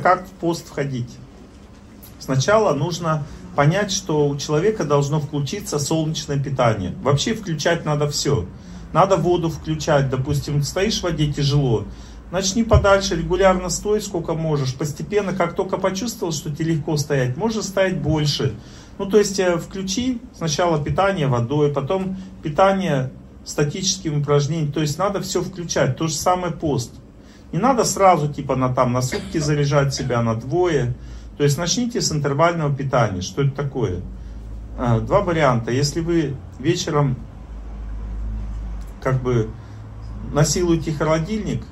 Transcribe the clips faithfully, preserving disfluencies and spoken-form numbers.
как в пост входить? Сначала нужно понять, что у человека должно включиться солнечное питание. Вообще включать надо все. Надо воду включать. Допустим, стоишь в воде тяжело. Начни подальше, регулярно стой, сколько можешь. Постепенно, как только почувствовал, что тебе легко стоять, можешь стоять больше. Ну, то есть, включи сначала питание водой, потом питание статическими упражнениями. То есть, надо все включать. То же самое пост. Не надо сразу, типа, на, там, на сутки заряжать себя, на двое. То есть, начните с интервального питания. Что это такое? Два варианта. Если вы вечером, как бы, насилуете холодильник,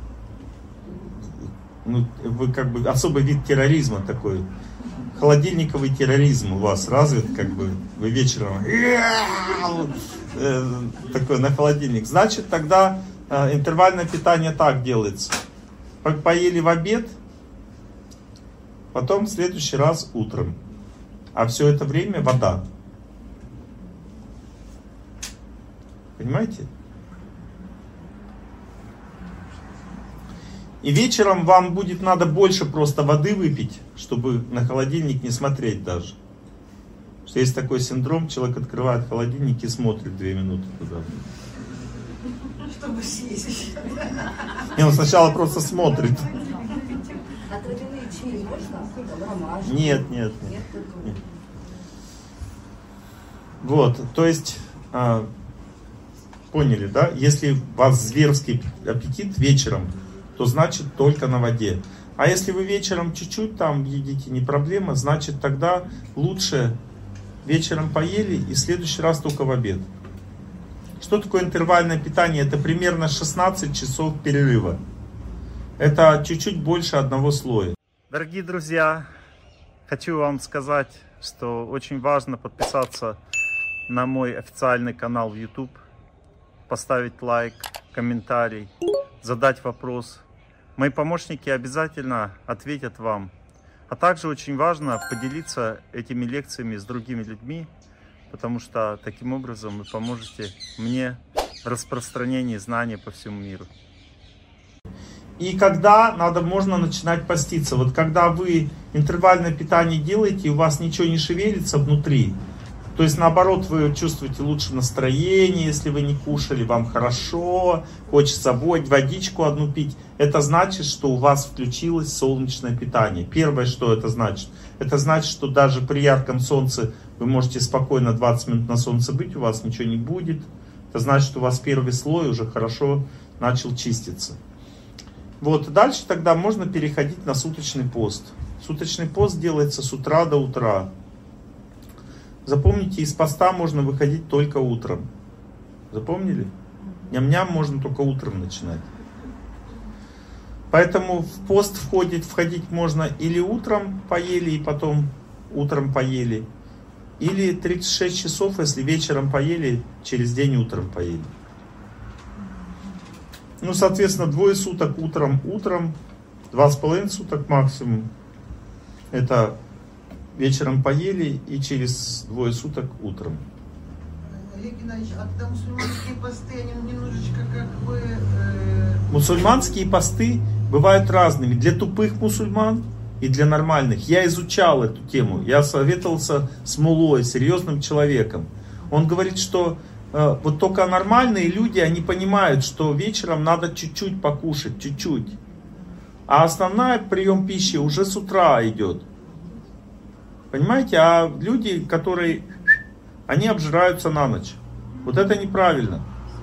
ну, вы как бы особый вид терроризма такой, холодильниковый терроризм у вас развит, как бы вы вечером такой на холодильник, значит тогда интервальное питание так делается: поели в обед, потом в следующий раз утром, а все это время вода. Понимаете? И вечером вам будет надо больше просто воды выпить, чтобы на холодильник не смотреть даже. Потому что есть такой синдром, человек открывает холодильник и смотрит две минуты туда. Чтобы съесть. Не, он сначала просто смотрит. А травяные чаи можно? Нет, нет, нет. нет. Вот, то есть, а, поняли, да? Если у вас зверский аппетит вечером, то значит только на воде. А если вы вечером чуть-чуть там едите, не проблема, значит тогда лучше вечером поели и в следующий раз только в обед. Что такое интервальное питание? Это примерно шестнадцать часов перерыва. Это чуть-чуть больше одного слоя. Дорогие друзья, хочу вам сказать, что очень важно подписаться на мой официальный канал в YouTube, поставить лайк, комментарий, задать вопрос. Мои помощники обязательно ответят вам. А также очень важно поделиться этими лекциями с другими людьми, потому что таким образом вы поможете мне в распространении знаний по всему миру. И когда надо, можно начинать поститься. Вот когда вы интервальное питание делаете, и у вас ничего не шевелится внутри, то есть, наоборот, вы чувствуете лучше настроение, если вы не кушали, вам хорошо, хочется водичку одну пить. Это значит, что у вас включилось солнечное питание. Первое, что это значит? Это значит, что даже при ярком солнце вы можете спокойно двадцать минут на солнце быть, у вас ничего не будет. Это значит, что у вас первый слой уже хорошо начал чиститься. Вот, дальше тогда можно переходить на суточный пост. Суточный пост делается с утра до утра. Запомните, из поста можно выходить только утром. Запомнили? Ням-ням можно только утром начинать. Поэтому в пост входить, входить можно или утром поели и потом утром поели, или тридцать шесть часов, если вечером поели, через день утром поели. Ну, соответственно, двое суток утром, утром, два с половиной суток максимум. Это вечером поели и через двое суток утром. Олег Геннадьевич, а тогда мусульманские посты, они немножечко как бы... Э... Мусульманские посты бывают разными. Для тупых мусульман и для нормальных. Я изучал эту тему. Я советовался с муллой, серьезным человеком. Он говорит, что э, вот только нормальные люди, они понимают, что вечером надо чуть-чуть покушать, чуть-чуть. А основной прием пищи уже с утра идет. Понимаете, а люди, которые, они обжираются на ночь. Вот это неправильно.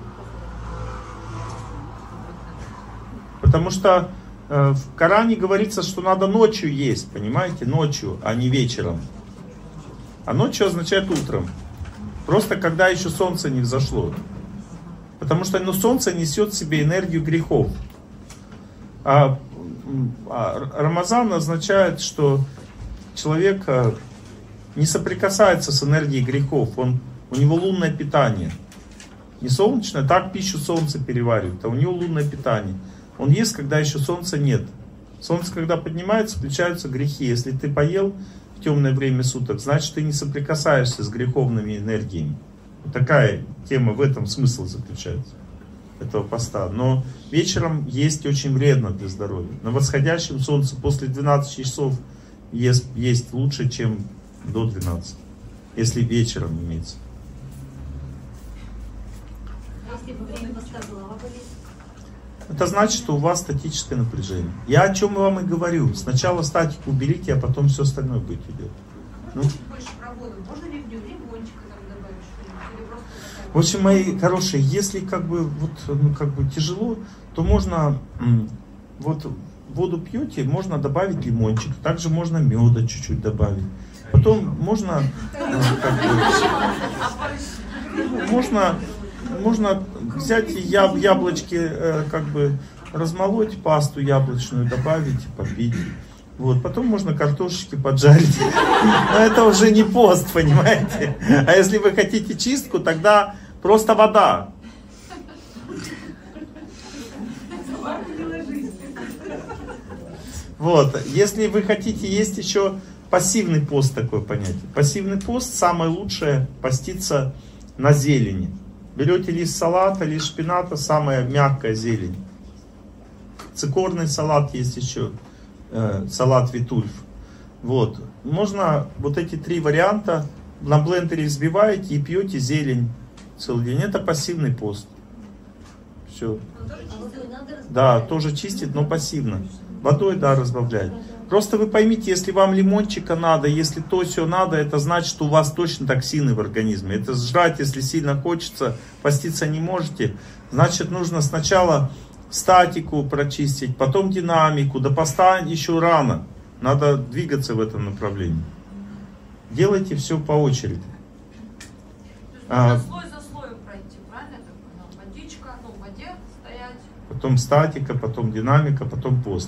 Потому что э, в Коране говорится, что надо ночью есть, понимаете, ночью, а не вечером. А ночью означает утром. Просто когда еще солнце не взошло. Потому что ну, солнце несет в себе энергию грехов. А, а Рамазан означает, что человек не соприкасается с энергией грехов, он, у него лунное питание. Не солнечное, так пищу солнце переваривает, а у него лунное питание. Он ест, когда еще солнца нет. Солнце, когда поднимается, включаются грехи. Если ты поел в темное время суток, значит, ты не соприкасаешься с греховными энергиями. Вот такая тема, в этом смысл заключается. этого поста. Но вечером есть очень вредно для здоровья. На восходящем солнце после двенадцати часов есть, есть лучше, чем до двенадцати. Если вечером имеется. Если во время поста голова болит? Это значит, что у вас статическое напряжение. Я о чем вам и говорю. Сначала статику уберите, а потом все остальное будете делать. Ну. Больше про воду. Можно ли в нее лимончика там добавить что-нибудь? Или просто такая... В общем, мои хорошие, если как бы, вот, ну, как бы тяжело, то можно, вот воду пьете, можно добавить лимончик. Также можно меда чуть-чуть добавить. Потом можно, ну, как бы, можно, можно взять яб, яблочки, э, как бы размолоть, пасту яблочную добавить, попить. Вот, потом можно картошечки поджарить. Но это уже не пост, понимаете? А если вы хотите чистку, тогда просто вода. Вот, если вы хотите есть еще пассивный пост, такое понятие. Пассивный пост, самое лучшее поститься на зелени. Берете лист салата, лист шпината, самая мягкая зелень. Цикорный салат есть еще, э, салат витульф. Вот, можно вот эти три варианта на блендере взбиваете и пьете зелень целый день. Это пассивный пост. Все. Да, тоже чистит, но пассивно. Водой, да, разбавляет. Просто вы поймите, если вам лимончика надо, если то все надо, это значит, что у вас точно токсины в организме. Это жрать, если сильно хочется, поститься не можете. Значит, нужно сначала статику прочистить, потом динамику. До поста еще рано. Надо двигаться в этом направлении. Делайте все по очереди. То есть слой за слоем пройти, правильно? Водичка, ну, в воде стоять. Потом статика, потом динамика, потом пост.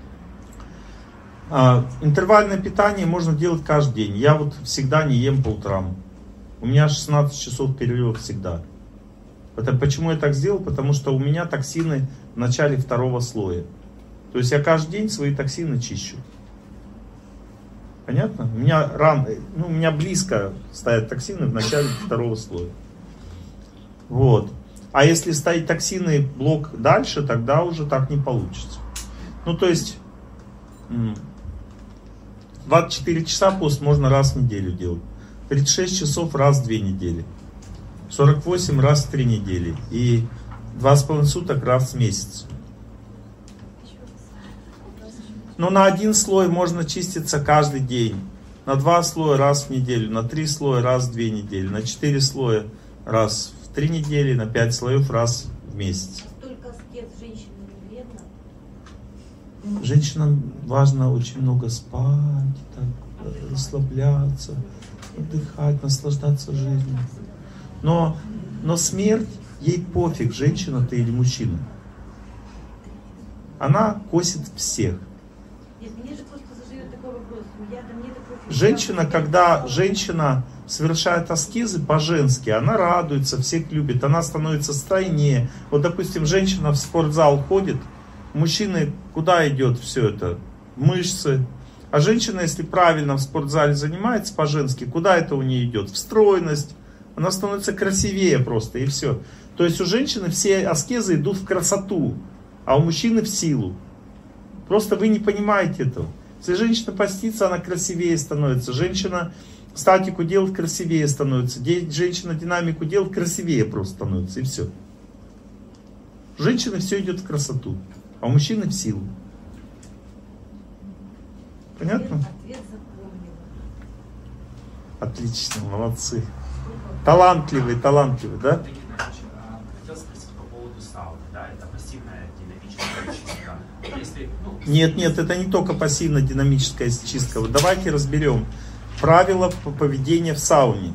А, интервальное питание можно делать каждый день. Я вот всегда не ем по утрам. У меня шестнадцать часов перерыв всегда. Это почему я так сделал? Потому что у меня токсины в начале второго слоя. То есть я каждый день свои токсины чищу. Понятно? У меня рано, ну, у меня близко стоят токсины в начале второго слоя. Вот. А если стоит токсины блок дальше, тогда уже так не получится. Ну, то есть двадцать четыре часа пост можно раз в неделю делать. тридцать шесть часов раз в две недели. сорок восемь раз в три недели. И два с половиной суток раз в месяц. Но на один слой можно чиститься каждый день. На два слоя раз в неделю. На три слоя раз в две недели. На четыре слоя раз в три недели. На пять слоев раз в месяц. Только аскез женщинам не вредно? Женщинам важно очень много спать, так, расслабляться, отдыхать, наслаждаться жизнью. Но, но смерть, ей пофиг, женщина ты или мужчина. Она косит всех. Нет, мне же просто задают такой вопрос. Я-то мне такой... Женщина, когда женщина совершает аскезы по-женски, она радуется, всех любит, она становится стройнее. Вот, допустим, женщина в спортзал ходит, мужчины куда идет все это? Мышцы. А женщина, если правильно в спортзале занимается по-женски, куда это у нее идет? В стройность. Она становится красивее просто, и все. То есть у женщины все аскезы идут в красоту, а у мужчины в силу. Просто вы не понимаете этого. Если женщина постится, она красивее становится. Женщина статику делает, красивее становится. Женщина динамику делает, красивее просто становится, и все. У женщины все идет в красоту, а у мужчины в силу. Понятно? Ответ запомнила. Отлично, молодцы. Талантливый, талантливый, да? Хотел спросить по поводу сауны, да, это пассивная динамическая чистка. Если, ну, Нет, нет, это не только пассивно-динамическая чистка. Вот давайте разберем правила поведения в сауне.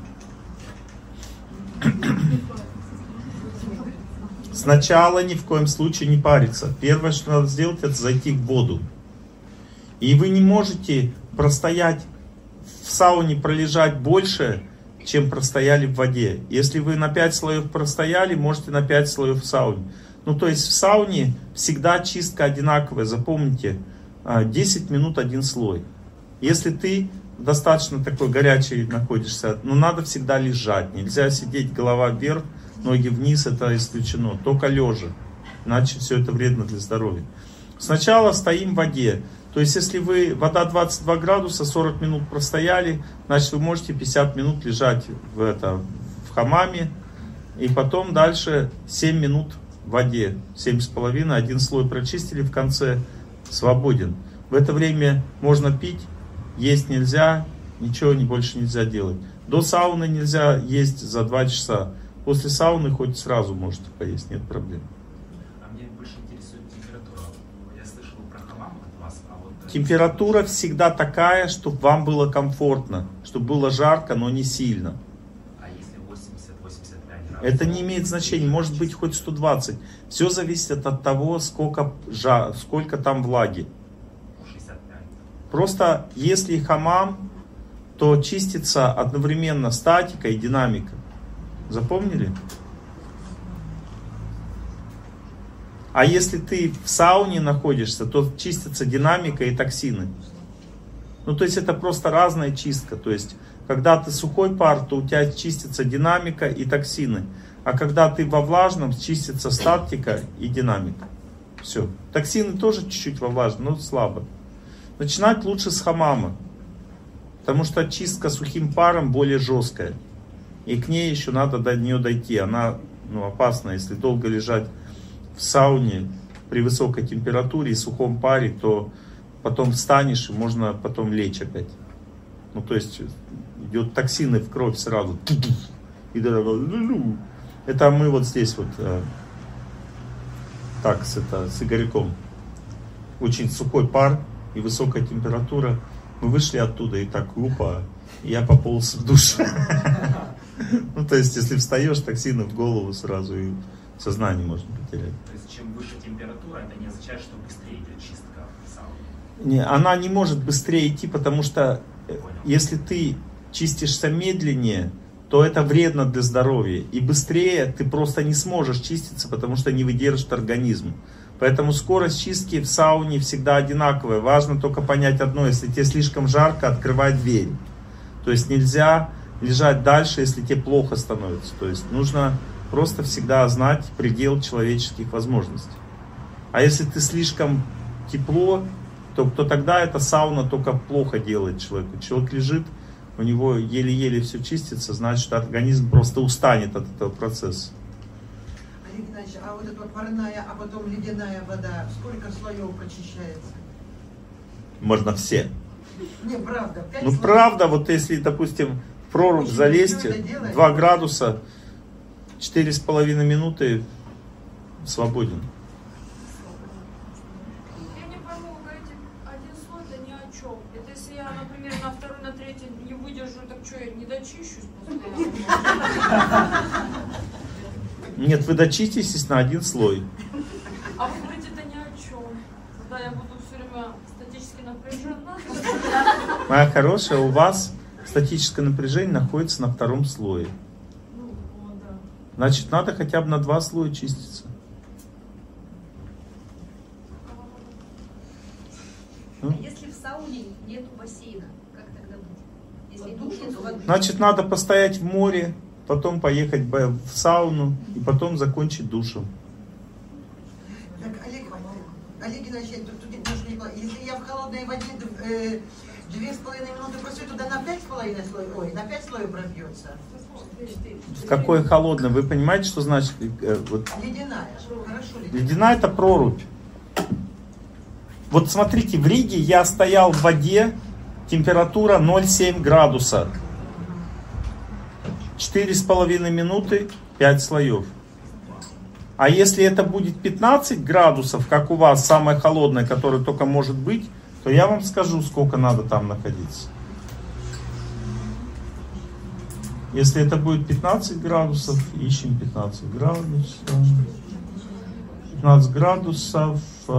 Сначала ни в коем случае не париться. Первое, что надо сделать, это зайти в воду. И вы не можете простоять в сауне, пролежать больше, чем простояли в воде. Если вы на пять слоев простояли, можете на пять слоев в сауне. Ну, то есть в сауне всегда чистка одинаковая. Запомните, десять минут один слой. Если ты достаточно такой горячий находишься, но надо всегда лежать. Нельзя сидеть голова вверх, ноги вниз, это исключено. Только лежа. Иначе все это вредно для здоровья. Сначала стоим в воде. То есть, если вы, вода двадцать два градуса, сорок минут простояли, значит, вы можете пятьдесят минут лежать в, это, в хамаме. И потом дальше семь минут в воде. семь с половиной, один слой прочистили в конце, свободен. В это время можно пить, есть нельзя, ничего не, больше нельзя делать. До сауны нельзя есть за два часа. После сауны хоть сразу можете поесть, нет проблем. А мне больше интересует температура. Я слышал про хамам от вас. А вот... Температура всегда такая, чтобы вам было комфортно, чтобы было жарко, но не сильно. А если восемьдесят — восемьдесят пять градусов? Это не имеет значения, может быть хоть сто двадцать. Все зависит от того, сколько, жар, сколько там влаги. шестьдесят пять. Просто если хамам, то чистится одновременно статика и динамика. Запомнили? А если ты в сауне находишься, то чистится динамика и токсины. Ну, то есть это просто разная чистка. То есть, когда ты сухой пар, то у тебя чистится динамика и токсины. А когда ты во влажном, чистится статика и динамика. Все. Токсины тоже чуть-чуть во влажном, но слабо. Начинать лучше с хамама. Потому что чистка сухим паром более жесткая. И к ней еще надо до нее дойти. Она ну, опасна. Если долго лежать в сауне при высокой температуре и сухом паре, то потом встанешь и можно потом лечь опять. Ну то есть идет токсины в кровь сразу. И это мы вот здесь вот так с, это, с Игорьком. Очень сухой пар и высокая температура. Мы вышли оттуда и так, опа, я пополз в душ. Ну, то есть, если встаешь, токсины в голову сразу и сознание можно потерять. То есть, чем выше температура, это не означает, что быстрее идет чистка сауны? Не, она не может быстрее идти, потому что если ты чистишься медленнее, то это вредно для здоровья. И быстрее ты просто не сможешь чиститься, потому что не выдержит организм. Поэтому скорость чистки в сауне всегда одинаковая. Важно только понять одно: если тебе слишком жарко, открывай дверь. То есть нельзя лежать дальше, если тебе плохо становится. То есть нужно просто всегда знать предел человеческих возможностей. А если ты слишком тепло, то, то тогда эта сауна только плохо делает человеку. Человек лежит, у него еле-еле все чистится, значит организм просто устанет от этого процесса. Олег Геннадьевич, а вот эта вот парная, а потом ледяная вода, сколько слоев прочищается? Можно все. Не, правда. пять Ну слоев. правда, вот если, допустим, в прорубь Очень залезть, это делает. два градуса, четыре с половиной минуты, свободен. Я не пойму, вы говорите, один слой это ни о чем. Это если я, например, на второй, на третий не выдержу, так что, я не дочищусь постоянно? Нет, вы дочиститесь на один слой. А вы говорите, это ни о чем. Тогда я буду все время статически напряжена. Моя хорошая, у вас статическое напряжение находится на втором слое. Ну, вот, да. Значит, надо хотя бы на два слоя чиститься. А если в сауне нет бассейна, как тогда быть? Если душ нет воды. Значит, надо постоять в море, потом поехать в сауну и потом закончить душем. Так, Олег, Олег Геннадьевич, тут, тут немножко не поняла. Если я в холодной воде э, две с половиной минуты просвет, туда на пять с половиной слоев, ой, на пять слоев пробьется. В какой холодной? Вы понимаете, что значит э, вот, Ледяная. Хорошо, ледяная. ледяная? Это прорубь. Вот смотрите, в Риге я стоял в воде, температура ноль целых семь десятых градуса. четыре с половиной минуты, пять слоев. А если это будет пятнадцать градусов, как у вас, самое холодное, которое только может быть, то я вам скажу, сколько надо там находиться. Если это будет пятнадцать градусов, ищем пятнадцать градусов. пятнадцать градусов.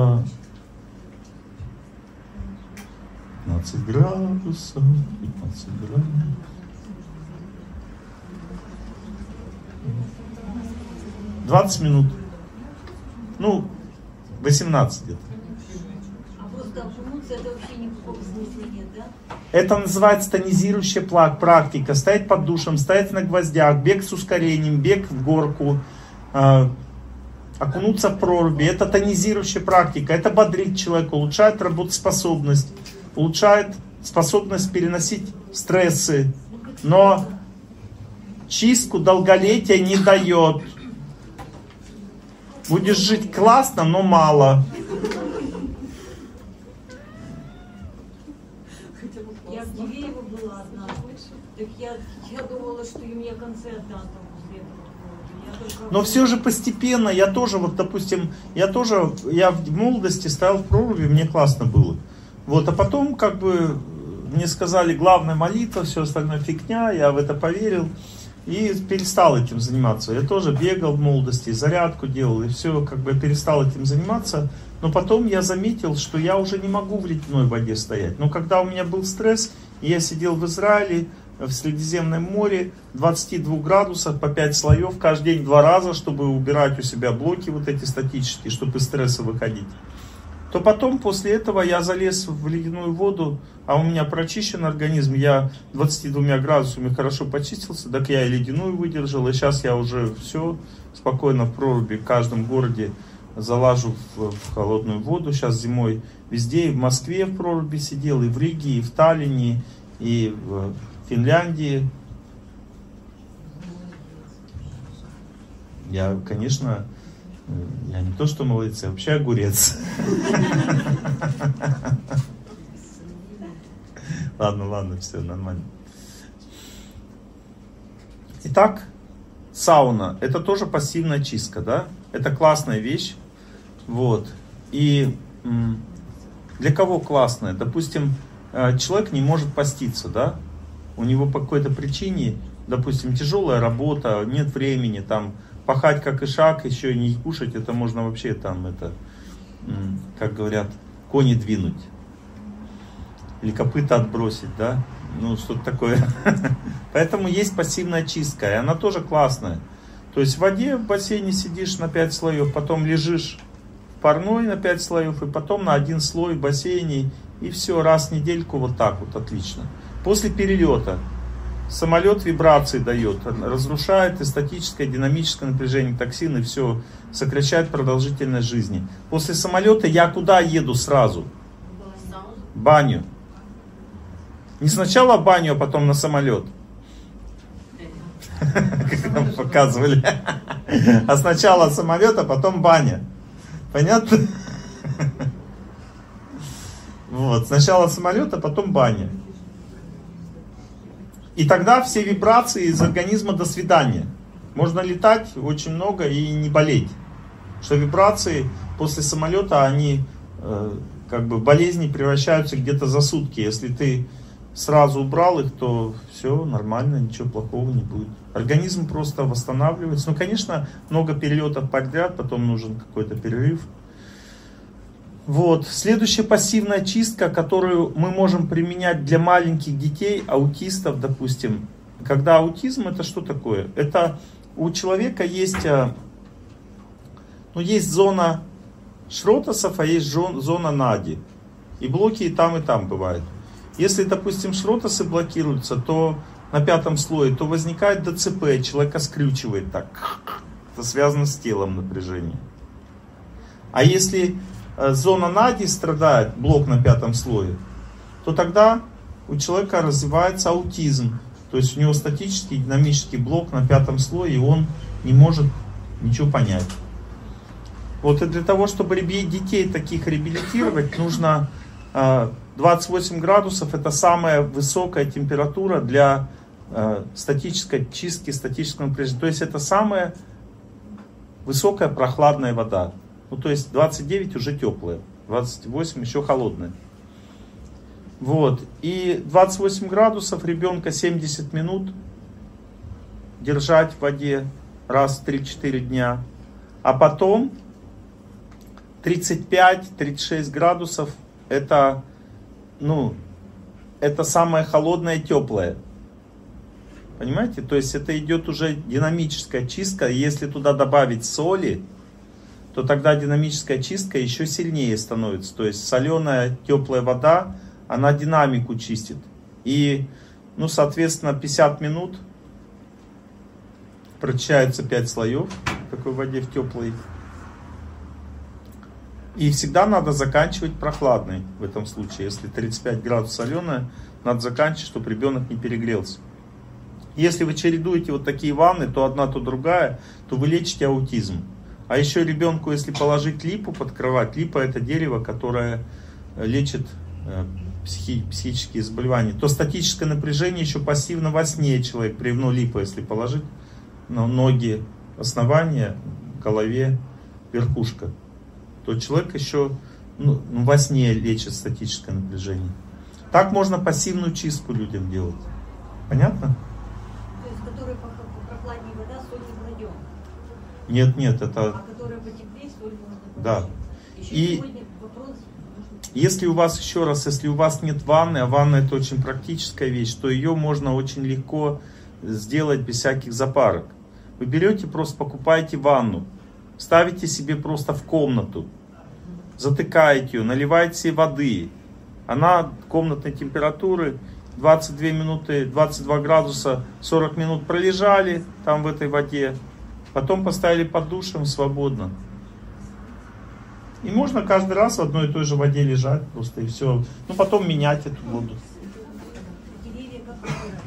пятнадцать градусов. пятнадцать градусов. двадцать минут. Ну, восемнадцать где-то. А просто окунуться инструкции, это вообще никакого смысла нет, да? Это называется тонизирующая практика. Стоять под душем, стоять на гвоздях, бег с ускорением, бег в горку, э, окунуться в проруби. Это тонизирующая практика. Это бодрит человека, улучшает работоспособность, улучшает способность переносить стрессы. Но чистку долголетия не дает. Будешь жить классно, но мало. Я в Дивеево была однажды, так я, я думала, что у меня концерт там после этого. Но все же постепенно, я тоже, вот допустим, я тоже, я в молодости стоял в проруби, мне классно было. Вот, а потом как бы мне сказали, главная молитва, все остальное фигня, я в это поверил. И перестал этим заниматься. Я тоже бегал в молодости, зарядку делал, и все, как бы перестал этим заниматься. Но потом я заметил, что я уже не могу в ледяной воде стоять. Но когда у меня был стресс, и я сидел в Израиле, в Средиземном море, двадцать два градусов, по пять слоев, каждый день два раза, чтобы убирать у себя блоки вот эти статические, чтобы из стресса выходить. То потом, после этого, я залез в ледяную воду, а у меня прочищен организм, я двадцатью двумя градусами хорошо почистился, так я и ледяную выдержал, и сейчас я уже все спокойно в проруби в каждом городе залажу в, в холодную воду. Сейчас зимой везде, и в Москве в проруби сидел, и в Риге, и в Таллине, и в Финляндии. Я, конечно... Я не то что молодец, я вообще огурец. Ладно, ладно, все нормально. Итак, сауна. Это тоже пассивная чистка, да? Это классная вещь. Вот. И для кого классная? Допустим, человек не может поститься, да? У него по какой-то причине, допустим, тяжелая работа, нет времени, там, пахать как ишак, еще и не кушать, это можно вообще там, это, как говорят, кони двинуть. Или копыта отбросить, да? Ну, что-то такое. Поэтому есть пассивная чистка, и она тоже классная. То есть в воде, в бассейне сидишь на пять слоев, потом лежишь в парной на пять слоев, и потом на один слой в бассейне, и все, раз в недельку вот так вот, отлично. После перелета. Самолет вибрации дает, разрушает и статическое, и динамическое напряжение, токсины, все, сокращает продолжительность жизни. После самолета я куда еду сразу? В баню. Не сначала в баню, а потом на самолет. Как нам показывали. А сначала самолет, а потом баня. Понятно? Вот, сначала самолет, а потом баня. И тогда все вибрации из организма до свидания. Можно летать очень много и не болеть. Что вибрации после самолета, они э, как бы в болезни превращаются где-то за сутки. Если ты сразу убрал их, то все нормально, ничего плохого не будет. Организм просто восстанавливается. Ну, конечно, много перелетов подряд, потом нужен какой-то перерыв. Вот. Следующая пассивная чистка, которую мы можем применять для маленьких детей, аутистов, допустим. Когда аутизм, это что такое? Это у человека есть, ну, есть зона шротосов, а есть зона нади. И блоки и там, и там бывают. Если, допустим, шротосы блокируются, то на пятом слое, то возникает ДЦП, человека скрючивает так. Это связано с телом напряжение. А если зона нади страдает, блок на пятом слое, то тогда у человека развивается аутизм. То есть у него статический динамический блок на пятом слое, и он не может ничего понять. Вот и для того, чтобы детей таких реабилитировать, нужно двадцать восемь градусов, это самая высокая температура для статической чистки, статического напряжения. То есть это самая высокая прохладная вода. Ну, то есть двадцать девять уже теплая, двадцать восемь еще холодная. Вот. И двадцать восемь градусов ребенка семьдесят минут держать в воде раз в три-четыре дня. А потом тридцать пять - тридцать шесть градусов это, ну, это самое холодное и теплое. Понимаете? То есть это идет уже динамическая чистка. Если туда добавить соли, то тогда динамическая чистка еще сильнее становится. То есть соленая, теплая вода, она динамику чистит. И, ну, соответственно, пятьдесят минут прочищается пять слоев в такой воде, в теплой. И всегда надо заканчивать прохладной в этом случае. Если тридцать пять градусов соленая, надо заканчивать, чтобы ребенок не перегрелся. Если вы чередуете вот такие ванны, то одна, то другая, то вы лечите аутизм. А еще ребенку, если положить липу под кровать, липа это дерево, которое лечит психи, психические заболевания, то статическое напряжение еще пассивно во сне человек, бревно липа, если положить на ноги, основание, голове, верхушка, то человек еще ну, во сне лечит статическое напряжение. Так можно пассивную чистку людям делать. Понятно? То есть, которая прохладнее вода, соль не кладем? Нет, нет, это... А которая потеплее, соль можно кладем? Да. Еще И сегодня вопрос... если у вас, еще раз, если у вас нет ванны, а ванна это очень практическая вещь, то ее можно очень легко сделать без всяких запарок. Вы берете, просто покупаете ванну, ставите себе просто в комнату, затыкаете ее, наливаете себе воды. Она комнатной температуры, двадцать две минуты, двадцать два градуса, сорок минут пролежали там в этой воде, потом поставили под душем свободно. И можно каждый раз в одной и той же воде лежать просто и все. Ну потом менять эту воду. Деревья как выбирать?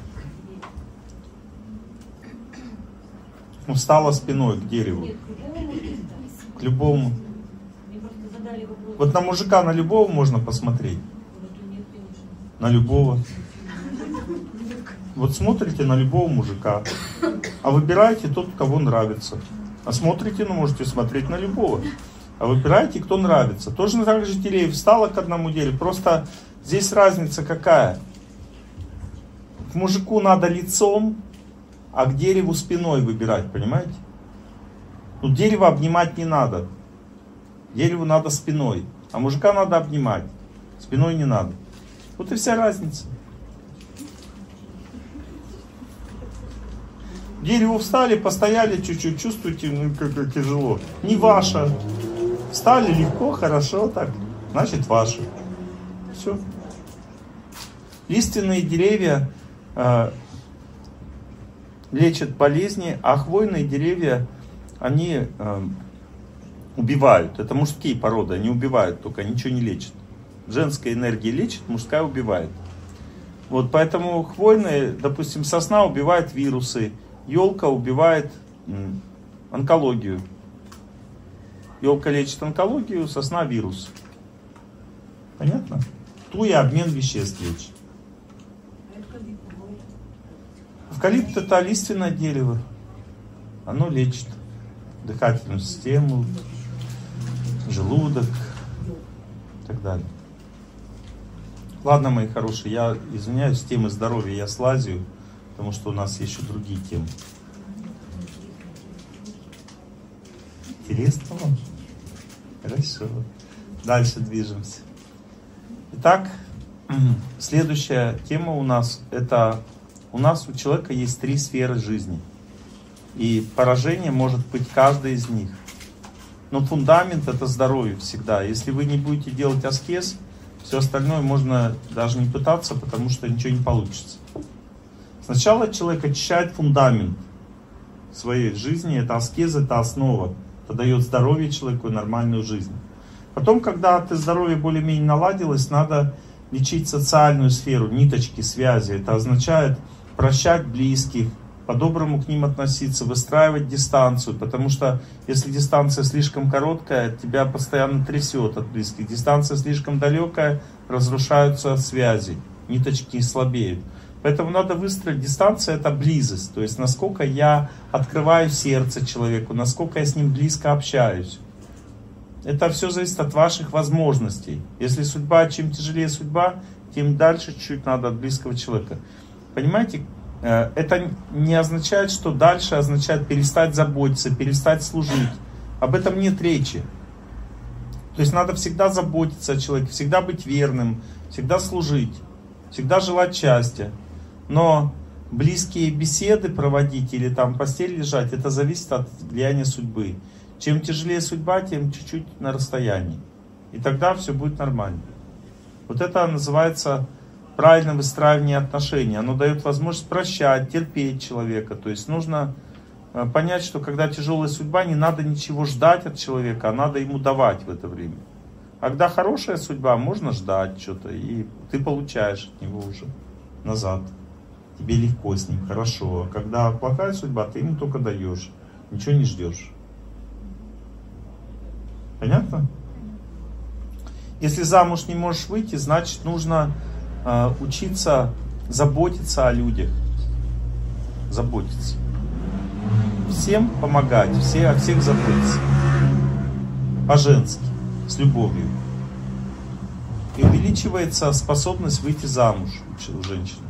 Ну, встала спиной к дереву. Нет, к любому можно ставить. К любому. Мне просто задали вопрос. Вот на мужика на любого можно посмотреть. Вот нет, конечно. На любого. Вот смотрите на любого мужика. А выбираете тот, кого нравится. А смотрите, ну можете смотреть на любого. А выбираете, кто нравится. Тоже так же деревья. Встала к одному дереву. Просто здесь разница какая? К мужику надо лицом, а к дереву спиной выбирать, понимаете? Ну, дерево обнимать не надо. Дереву надо спиной. А мужика надо обнимать. Спиной не надо. Вот и вся разница. К дереву встали, постояли чуть-чуть, чувствуете, ну, как, как тяжело. Не ваше. Встали легко, хорошо, так. Значит, ваше. Все. Лиственные деревья э, лечат болезни, а хвойные деревья, они э, убивают. Это мужские породы, они убивают, только ничего не лечат. Женская энергия лечит, мужская убивает. Вот поэтому хвойные, допустим, сосна убивает вирусы, елка убивает м, онкологию. Елка лечит онкологию, сосна вирус. Понятно? Туя обмен веществ лечит. Эвкалипт это лиственное дерево. Оно лечит дыхательную систему, желудок и так далее. Ладно, мои хорошие, я извиняюсь, с темы здоровья я слазию, потому что у нас есть еще другие темы. Интересно вам? Хорошо. Дальше движемся. Итак, следующая тема у нас, это у нас у человека есть три сферы жизни. И поражение может быть каждая из них. Но фундамент это здоровье всегда. Если вы не будете делать аскез, все остальное можно даже не пытаться, потому что ничего не получится. Сначала человек очищает фундамент своей жизни. Это аскез, это основа. Это дает здоровье человеку и нормальную жизнь. Потом, когда ты здоровье более-менее наладилось, надо лечить социальную сферу, ниточки, связи. Это означает прощать близких, по-доброму к ним относиться, выстраивать дистанцию. Потому что если дистанция слишком короткая, тебя постоянно трясет от близких. Дистанция слишком далекая, разрушаются связи, ниточки слабеют. Поэтому надо выстроить, дистанция это близость. То есть насколько я открываю сердце человеку, насколько я с ним близко общаюсь. Это все зависит от ваших возможностей. Если судьба, чем тяжелее судьба, тем дальше чуть-чуть надо от близкого человека. Понимаете, это не означает, что дальше означает перестать заботиться, перестать служить. Об этом нет речи. То есть надо всегда заботиться о человеке, всегда быть верным, всегда служить, всегда желать счастья. Но близкие беседы проводить или там в постели лежать, это зависит от влияния судьбы. Чем тяжелее судьба, тем чуть-чуть на расстоянии. И тогда все будет нормально. Вот это называется правильное выстраивание отношений. Оно дает возможность прощать, терпеть человека. То есть нужно понять, что когда тяжелая судьба, не надо ничего ждать от человека, а надо ему давать в это время. А когда хорошая судьба, можно ждать что-то, и ты получаешь от него уже назад. Тебе легко с ним, хорошо. А когда плохая судьба, ты ему только даешь, ничего не ждешь. Понятно? Если замуж не можешь выйти, значит нужно э, учиться заботиться о людях. Заботиться. Всем помогать, все, о всех заботиться. По-женски, с любовью. И увеличивается способность выйти замуж у женщины.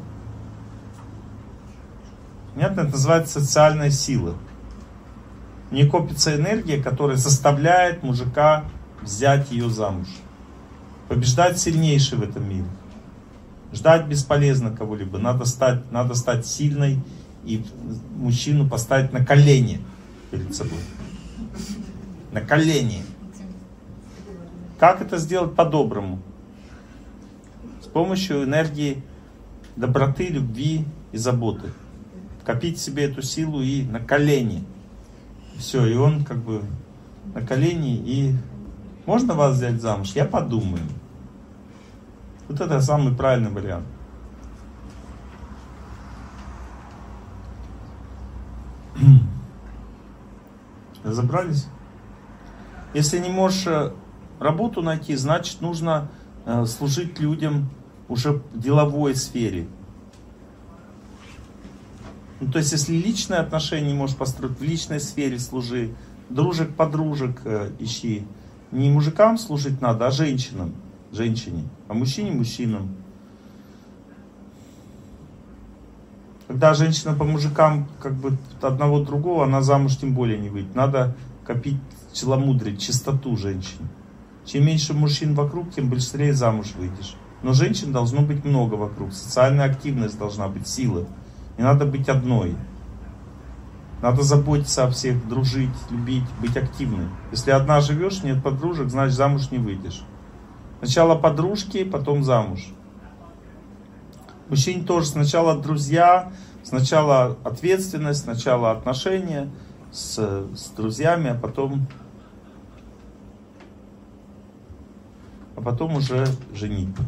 Понятно? Это называется социальная сила. У нее копится энергия, которая заставляет мужика взять ее замуж. Побеждать сильнейший в этом мире. Ждать бесполезно кого-либо. Надо стать, надо стать сильной и мужчину поставить на колени перед собой. На колени. Как это сделать по-доброму? С помощью энергии доброты, любви и заботы. Копить в себе эту силу и на колени. Все, и он как бы на колени, и можно вас взять замуж? Я подумаю. Вот это самый правильный вариант. Разобрались? Если не можешь работу найти, значит нужно служить людям уже в деловой сфере. Ну, то есть, если личные отношения не можешь построить, в личной сфере служи, дружек, подружек э, ищи. Не мужикам служить надо, а женщинам, женщине, а мужчине, мужчинам. Когда женщина по мужикам, как бы одного другого, она замуж тем более не выйдет. Надо копить целомудрие, чистоту женщин. Чем меньше мужчин вокруг, тем быстрее замуж выйдешь. Но женщин должно быть много вокруг, социальная активность должна быть, сила. Не надо быть одной. Надо заботиться о всех, дружить, любить, быть активной. Если одна живешь, нет подружек, значит замуж не выйдешь. Сначала подружки, потом замуж. Мужчине тоже сначала друзья, сначала ответственность, сначала отношения с, с друзьями, а потом, а потом уже женитьба.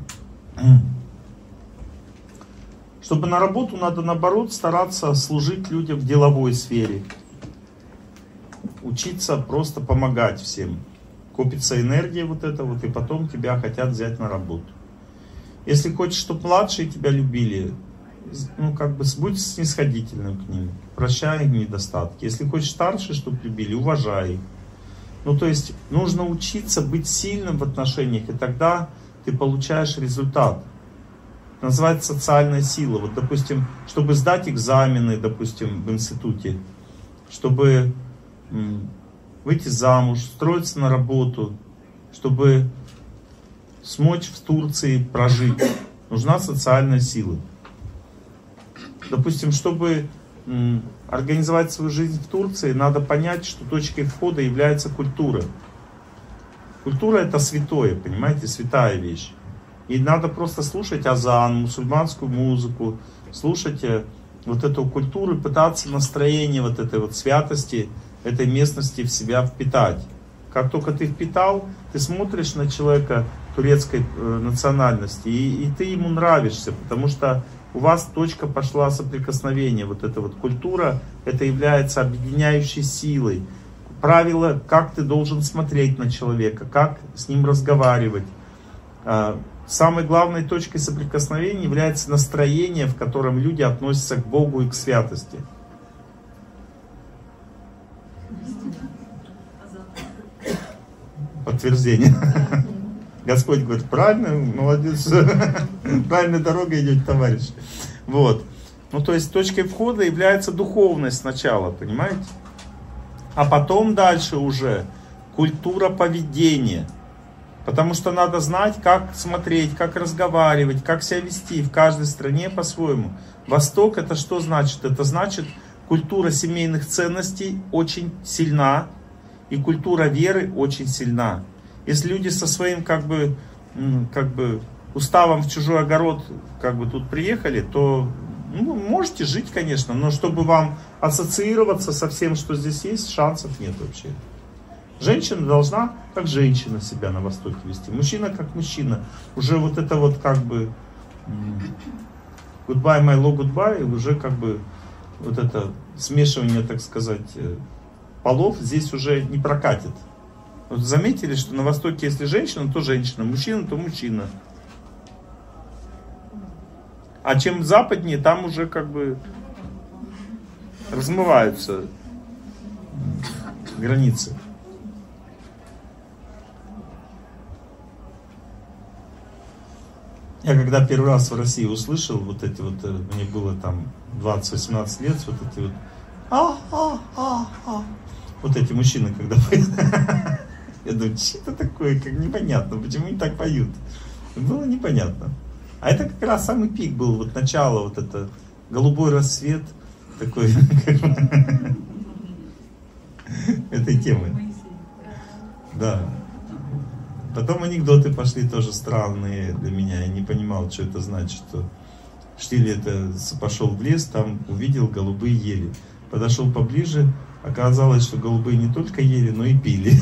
Чтобы на работу надо, наоборот, стараться служить людям в деловой сфере. Учиться просто помогать всем. Копится энергия вот эта вот, и потом тебя хотят взять на работу. Если хочешь, чтобы младшие тебя любили, ну, как бы, будь снисходительным к ним. Прощай им недостатки. Если хочешь старшие, чтобы любили, уважай их. Ну, то есть, нужно учиться быть сильным в отношениях, и тогда ты получаешь результат. Называется социальная сила. Вот, допустим, чтобы сдать экзамены, допустим, в институте, чтобы м, выйти замуж, устроиться на работу, чтобы смочь в Турции прожить, нужна социальная сила. Допустим, чтобы м, организовать свою жизнь в Турции, надо понять, что точкой входа является культура. Культура — это святое, понимаете, святая вещь. И надо просто слушать азан, мусульманскую музыку, слушать вот эту культуру, пытаться настроение вот этой вот святости, этой местности в себя впитать. Как только ты впитал, ты смотришь на человека турецкой э, национальности, и, и ты ему нравишься, потому что у вас точка пошла соприкосновения. Вот эта вот культура, это является объединяющей силой. Правило, как ты должен смотреть на человека, как с ним разговаривать. Самой главной точкой соприкосновения является настроение, в котором люди относятся к Богу и к святости. Подтверждение. Господь говорит, правильно, молодец, правильной дорогой идет, товарищ. Вот. Ну, то есть точкой входа является духовность сначала, понимаете? А потом дальше уже культура поведения. Потому что надо знать, как смотреть, как разговаривать, как себя вести в каждой стране по-своему. Восток — это что значит? Это значит, культура семейных ценностей очень сильна. и культура веры очень сильна. Если люди со своим как бы, как бы уставом в чужой огород как бы тут приехали, то ну, можете жить, конечно, но чтобы вам ассоциироваться со всем, что здесь есть, шансов нет вообще. Женщина должна как женщина себя на Востоке вести, мужчина как мужчина. Уже вот это вот как бы goodbye, my love, goodbye, уже как бы вот это смешивание, так сказать, полов здесь уже не прокатит. Вот заметили, что на Востоке, если женщина, то женщина, мужчина, то мужчина. А чем западнее, там уже как бы размываются границы. Я когда первый раз в России услышал вот эти вот, мне было там двадцать-восемнадцать лет, вот эти вот а, а, а, а. Вот эти мужчины, когда поют. Я думаю, что это такое, как непонятно, почему они так поют. Было непонятно. А это как раз самый пик был, вот начало, вот это голубой рассвет такой этой темы. Да. Потом анекдоты пошли тоже странные для меня. Я не понимал, что это значит, что Штиль это пошел в лес, там увидел голубые ели. Подошел поближе, оказалось, что голубые не только ели, но и пили.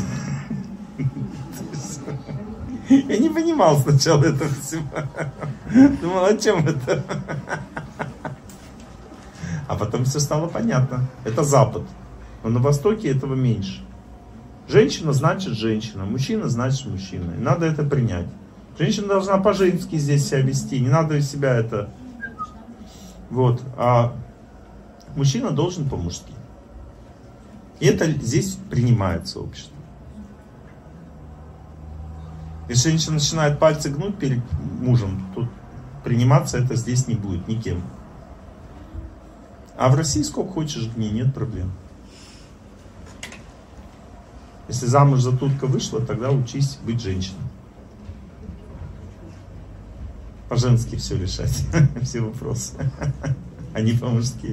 Я не понимал сначала этого всего. Думал, о чем это? А потом все стало понятно. Это Запад. Но на Востоке этого меньше. Женщина значит женщина, мужчина значит мужчина. И надо это принять. Женщина должна по-женски здесь себя вести. Не надо из себя это... Вот. А мужчина должен по-мужски. И это здесь принимается общество. Если женщина начинает пальцы гнуть перед мужем, то приниматься это здесь не будет никем. А в России сколько хочешь гни, нет проблем. Если замуж за турка вышла, тогда учись быть женщиной. По-женски все решать, все вопросы, а не по-мужски.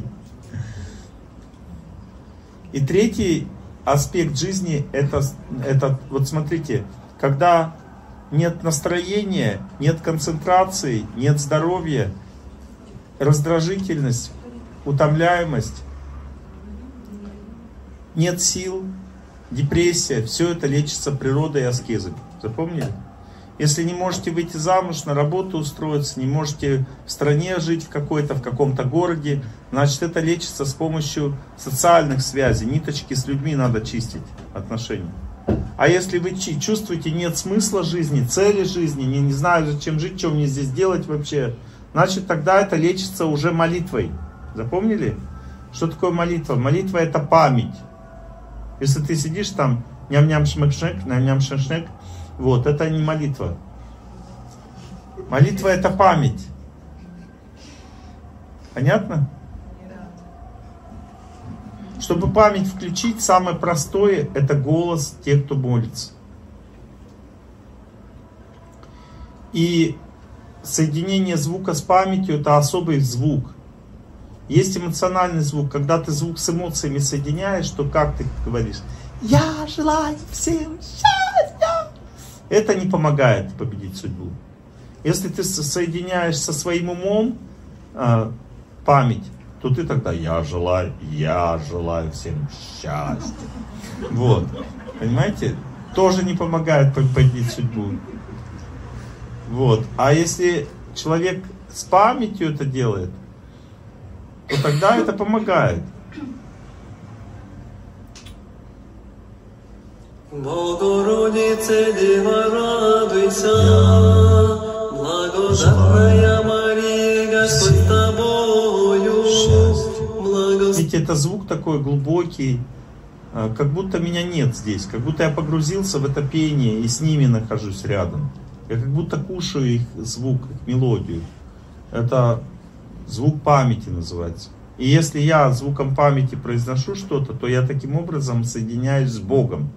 И третий аспект жизни, это, это, вот смотрите, когда нет настроения, нет концентрации, нет здоровья, раздражительность, утомляемость, нет сил, депрессия, все это лечится природой и аскезой. Запомнили? Если не можете выйти замуж, на работу устроиться, не можете в стране жить в какой-то, в каком-то городе, значит, это лечится с помощью социальных связей. Ниточки с людьми надо чистить, отношения. А если вы чувствуете, нет смысла жизни, цели жизни, не, не знаю, зачем жить, что мне здесь делать вообще, значит, тогда это лечится уже молитвой. Запомнили? Что такое молитва? Молитва — это память. Если ты сидишь там, ням-ням-шмек-шмек, ням-ням-шмек-шмек, вот, это не молитва. Молитва — это память. Понятно? Чтобы память включить, самое простое — это голос тех, кто молится. И соединение звука с памятью — это особый звук. Есть эмоциональный звук, когда ты звук с эмоциями соединяешь, то как ты говоришь? Я желаю всем счастья. Это не помогает победить судьбу. Если ты соединяешь со своим умом э, память, то ты тогда я желаю, я желаю всем счастья. Вот. Понимаете? Тоже не помогает победить судьбу. Вот. А если человек с памятью это делает, то тогда это помогает. Богородице, Дева, радуйся, благодатная Мария, Господь с тобою. Видите, это звук такой глубокий, как будто меня нет здесь, как будто я погрузился в это пение и с ними нахожусь рядом. Я как будто кушаю их звук, их мелодию. Это звук памяти называется. И если я звуком памяти произношу что-то, то я таким образом соединяюсь с Богом.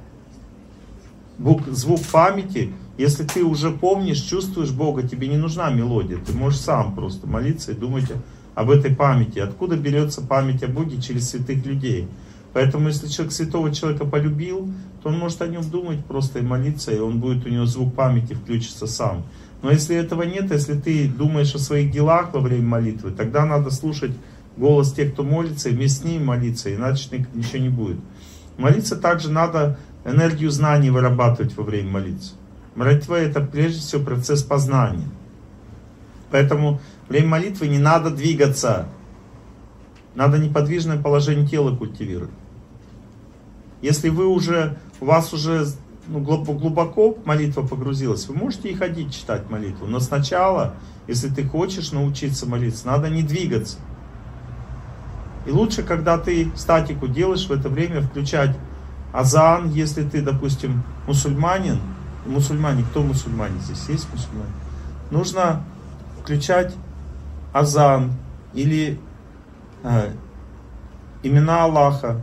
Звук памяти, если ты уже помнишь, чувствуешь Бога, тебе не нужна мелодия. Ты можешь сам просто молиться и думать об этой памяти. Откуда берется память о Боге? Через святых людей. Поэтому, если человек святого человека полюбил, то он может о нем думать просто и молиться, и он будет, у него звук памяти включится сам. Но если этого нет, если ты думаешь о своих делах во время молитвы, тогда надо слушать голос тех, кто молится, и вместе с ними молиться, иначе ничего не будет. Молиться также надо энергию знаний вырабатывать во время молитвы. Молитва — это прежде всего процесс познания. Поэтому во время молитвы не надо двигаться. Надо неподвижное положение тела культивировать. Если вы уже, у вас уже ну, глубоко молитва погрузилась, вы можете и ходить читать молитву. Но сначала, если ты хочешь научиться молиться, надо не двигаться. И лучше, когда ты статику делаешь, в это время включать азан, если ты, допустим, мусульманин. Мусульмане, кто мусульмане здесь? Есть мусульмане? Нужно включать азан или э, имена Аллаха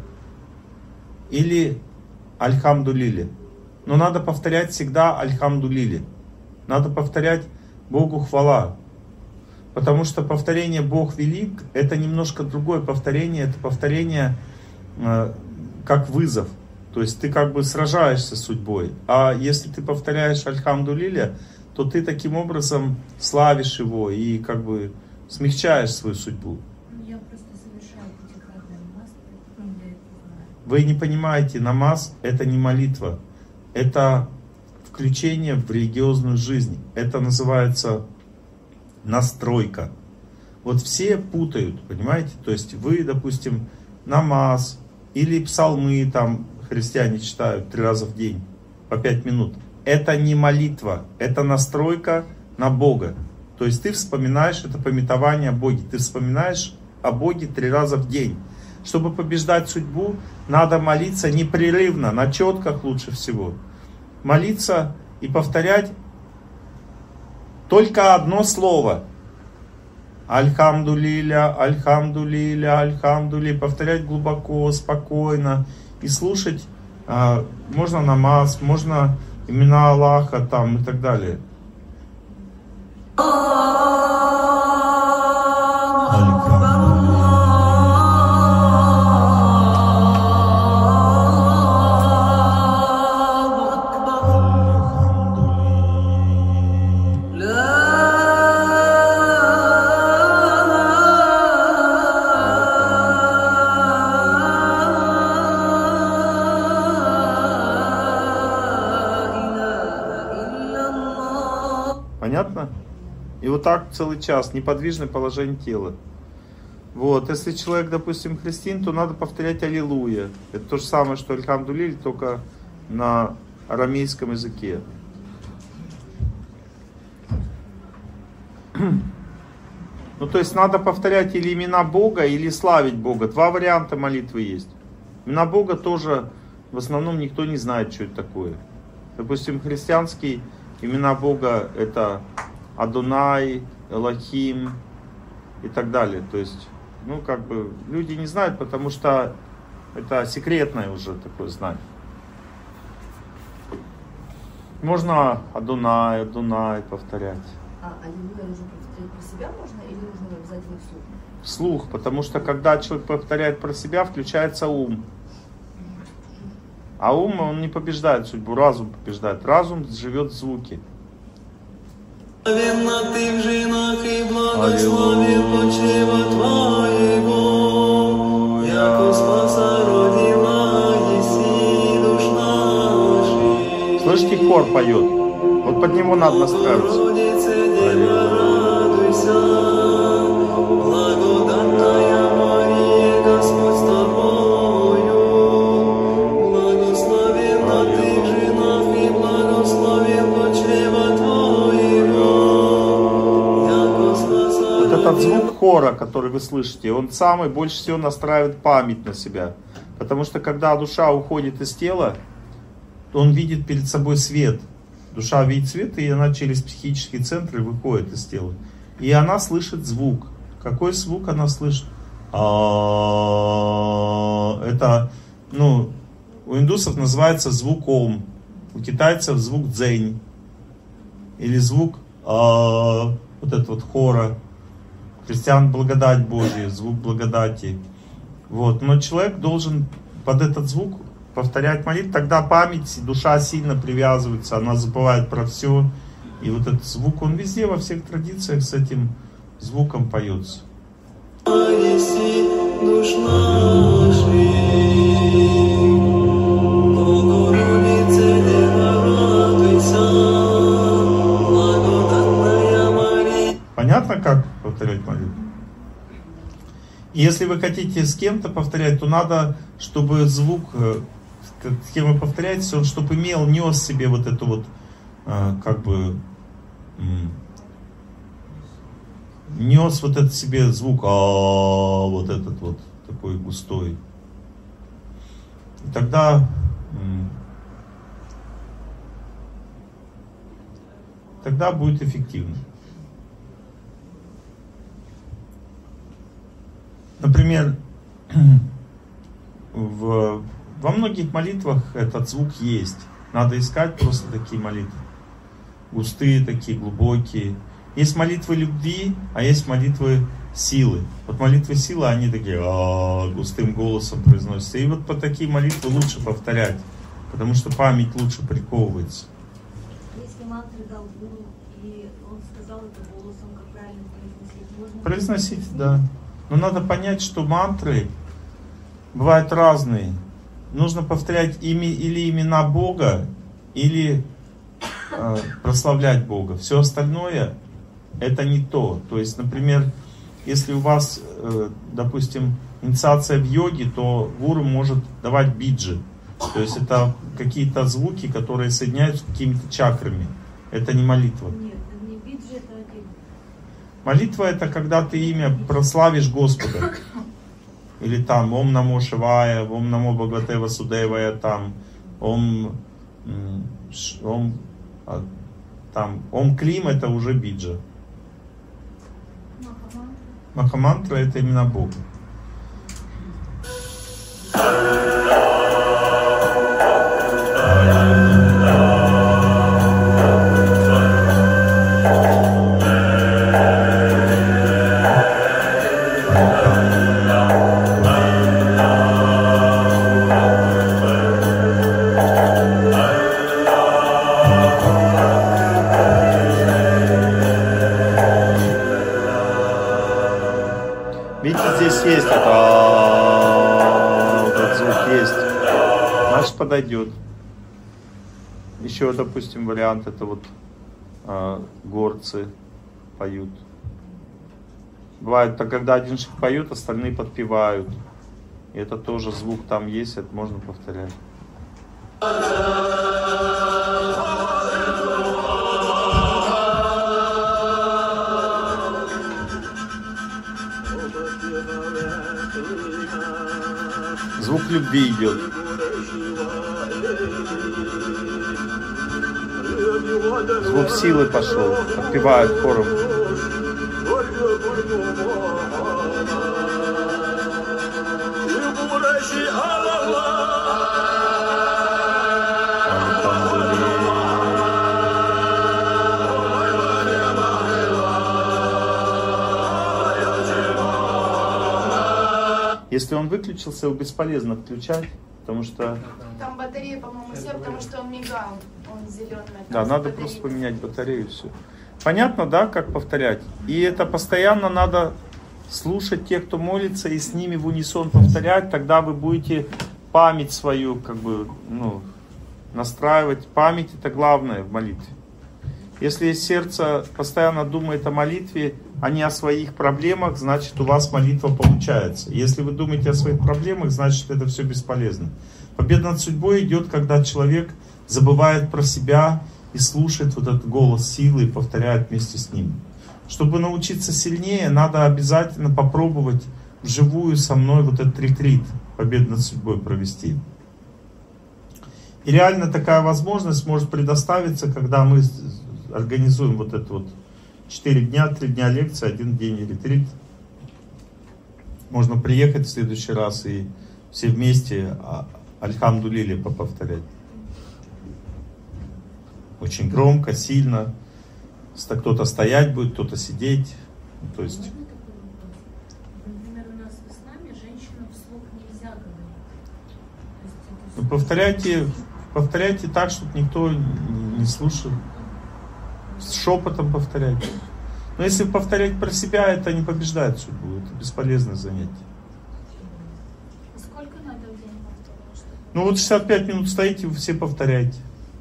или альхамдулили. Но надо повторять всегда альхамдулили. Надо повторять Богу хвала. Потому что повторение Бог велик, это немножко другое повторение. Это повторение э, как вызов. То есть ты как бы сражаешься с судьбой. А если ты повторяешь альхамдулиля, то ты таким образом славишь его и как бы смягчаешь свою судьбу. Я просто совершаю пятикратный намаз, поэтому я это знаю. Вы не понимаете, намаз — это не молитва. Это включение в религиозную жизнь. Это называется настройка. Вот все путают, понимаете? То есть вы, допустим, намаз или псалмы там христиане читают три раза в день по пять минут. Это не молитва, это настройка на Бога. То есть ты вспоминаешь, это памятование о Боге. Ты вспоминаешь о Боге три раза в день. Чтобы побеждать судьбу, надо молиться непрерывно, на четках лучше всего. Молиться и повторять только одно слово. Альхамдулиля, альхамдулиля, альхамдули. Повторять глубоко, спокойно. И слушать, а, можно намаз, можно имена Аллаха там и так далее. Понятно? И вот так целый час, неподвижное положение тела. Вот, если человек, допустим, христиан, то надо повторять аллилуйя. Это то же самое, что альхамдулиль, только на арамейском языке. Ну, то есть надо повторять или имена Бога, или славить Бога. Два варианта молитвы есть. Имена Бога тоже, в основном, никто не знает, что это такое. Допустим, христианские имена Бога — это Адонай, Элохим и так далее. То есть, ну, как бы, люди не знают, потому что это секретное уже такое знание. Можно Адонай, Адонай повторять. А аллилуйя нужно повторять про себя можно или нужно обязательно вслух? Вслух, потому что когда человек повторяет про себя, включается ум. А ум, он не побеждает судьбу, разум побеждает. Разум живет в звуке. Благословенна ты в женах и благословен почрево Твоего, яко спаса родила еси душ наших. Слышите, хор поет. Вот под него надо настраиваться. Богородице, Дева, радуйся, благодатная Мария, Господь с Тобою. Благословенна ты в женах и благословен почрево Твоего, яко спаса Вот этот звук хора, который вы слышите, он самый больше всего настраивает память на себя. Потому что когда душа уходит из тела, он видит перед собой свет. Душа видит свет, и она через психические центры выходит из тела. И она слышит звук. Какой звук она слышит? Это, ну, у индусов называется звук ом. У китайцев звук дзэнь. Или звук вот этот вот хора. Христиан благодать Божья, звук благодати. Вот. Но человек должен под этот звук повторять молитву, тогда память, душа сильно привязывается, она забывает про все. И вот этот звук, он везде, во всех традициях с этим звуком поется. Понятно, как повторять молитву? И если вы хотите с кем-то повторять, то надо, чтобы звук, с кем вы повторяете, он чтобы имел, нес себе вот эту вот, как бы, нес вот этот себе звук, а вот этот вот такой густой. И тогда, тогда будет эффективно. Например, в, во многих молитвах этот звук есть. Надо искать просто такие молитвы. Густые такие, глубокие. Есть молитвы любви, а есть молитвы силы. Вот молитвы силы, они такие а-а-а, густым голосом произносятся. И вот по такие молитвы лучше повторять, потому что память лучше приковывается. Если мантры дал гуру, и он сказал это голосом, как правильно произносить, можно... Произносить, да. Но надо понять, что мантры бывают разные. Нужно повторять ими, или имена Бога, или э, прославлять Бога. Все остальное это не то. То есть, например, если у вас, э, допустим, инициация в йоге, то гуру может давать биджи. То есть это какие-то звуки, которые соединяются с какими-то чакрами. Это не молитва. Нет, это не биджи, это один. Молитва это когда ты имя прославишь Господа. Или там Ом Намо Шивая, Ом Намо Бхагавате Васудевая, там Ом, ом, там Ом Клим это уже биджа. Махамантра это именно Бог. Есть это, этот звук есть, значит подойдет. Еще, допустим, вариант это вот э, горцы поют. Бывает, так, когда один человек поет, остальные подпевают. И это тоже звук там есть, это можно повторять. Звук любви идет. Звук силы пошел. Подпевают хором. Если он выключился, его бесполезно включать, потому что... Там батарея, по-моему, все, потому что он мигал, он зеленый. Да, надо батарея. Просто поменять батарею, все. Понятно, да, как повторять? И это постоянно надо слушать тех, кто молится, и с ними в унисон повторять, тогда вы будете память свою, как бы, ну, настраивать. Память это главное в молитве. Если сердце постоянно думает о молитве, а не о своих проблемах, значит у вас молитва получается. Если вы думаете о своих проблемах, значит это все бесполезно. Победа над судьбой идет, когда человек забывает про себя и слушает вот этот голос силы и повторяет вместе с ним. Чтобы научиться сильнее, надо обязательно попробовать вживую со мной вот этот ретрит «Победа над судьбой» провести. И реально такая возможность может предоставиться, когда мы организуем вот это вот четыре дня, три дня лекции, один день ретрит. Можно приехать в следующий раз и все вместе Альхамдулилля поповторять. Очень громко, сильно. Кто-то стоять будет, кто-то сидеть. То есть... Например, у нас в исламе женщинам вслух нельзя говорить. Повторяйте, повторяйте так, чтобы никто не слушал. С шепотом повторяйте. Но если повторять про себя, это не побеждает судьбу. Это бесполезное занятие. Сколько надо в день повторять? Ну вот шестьдесят пять минут стоите, вы все повторяете.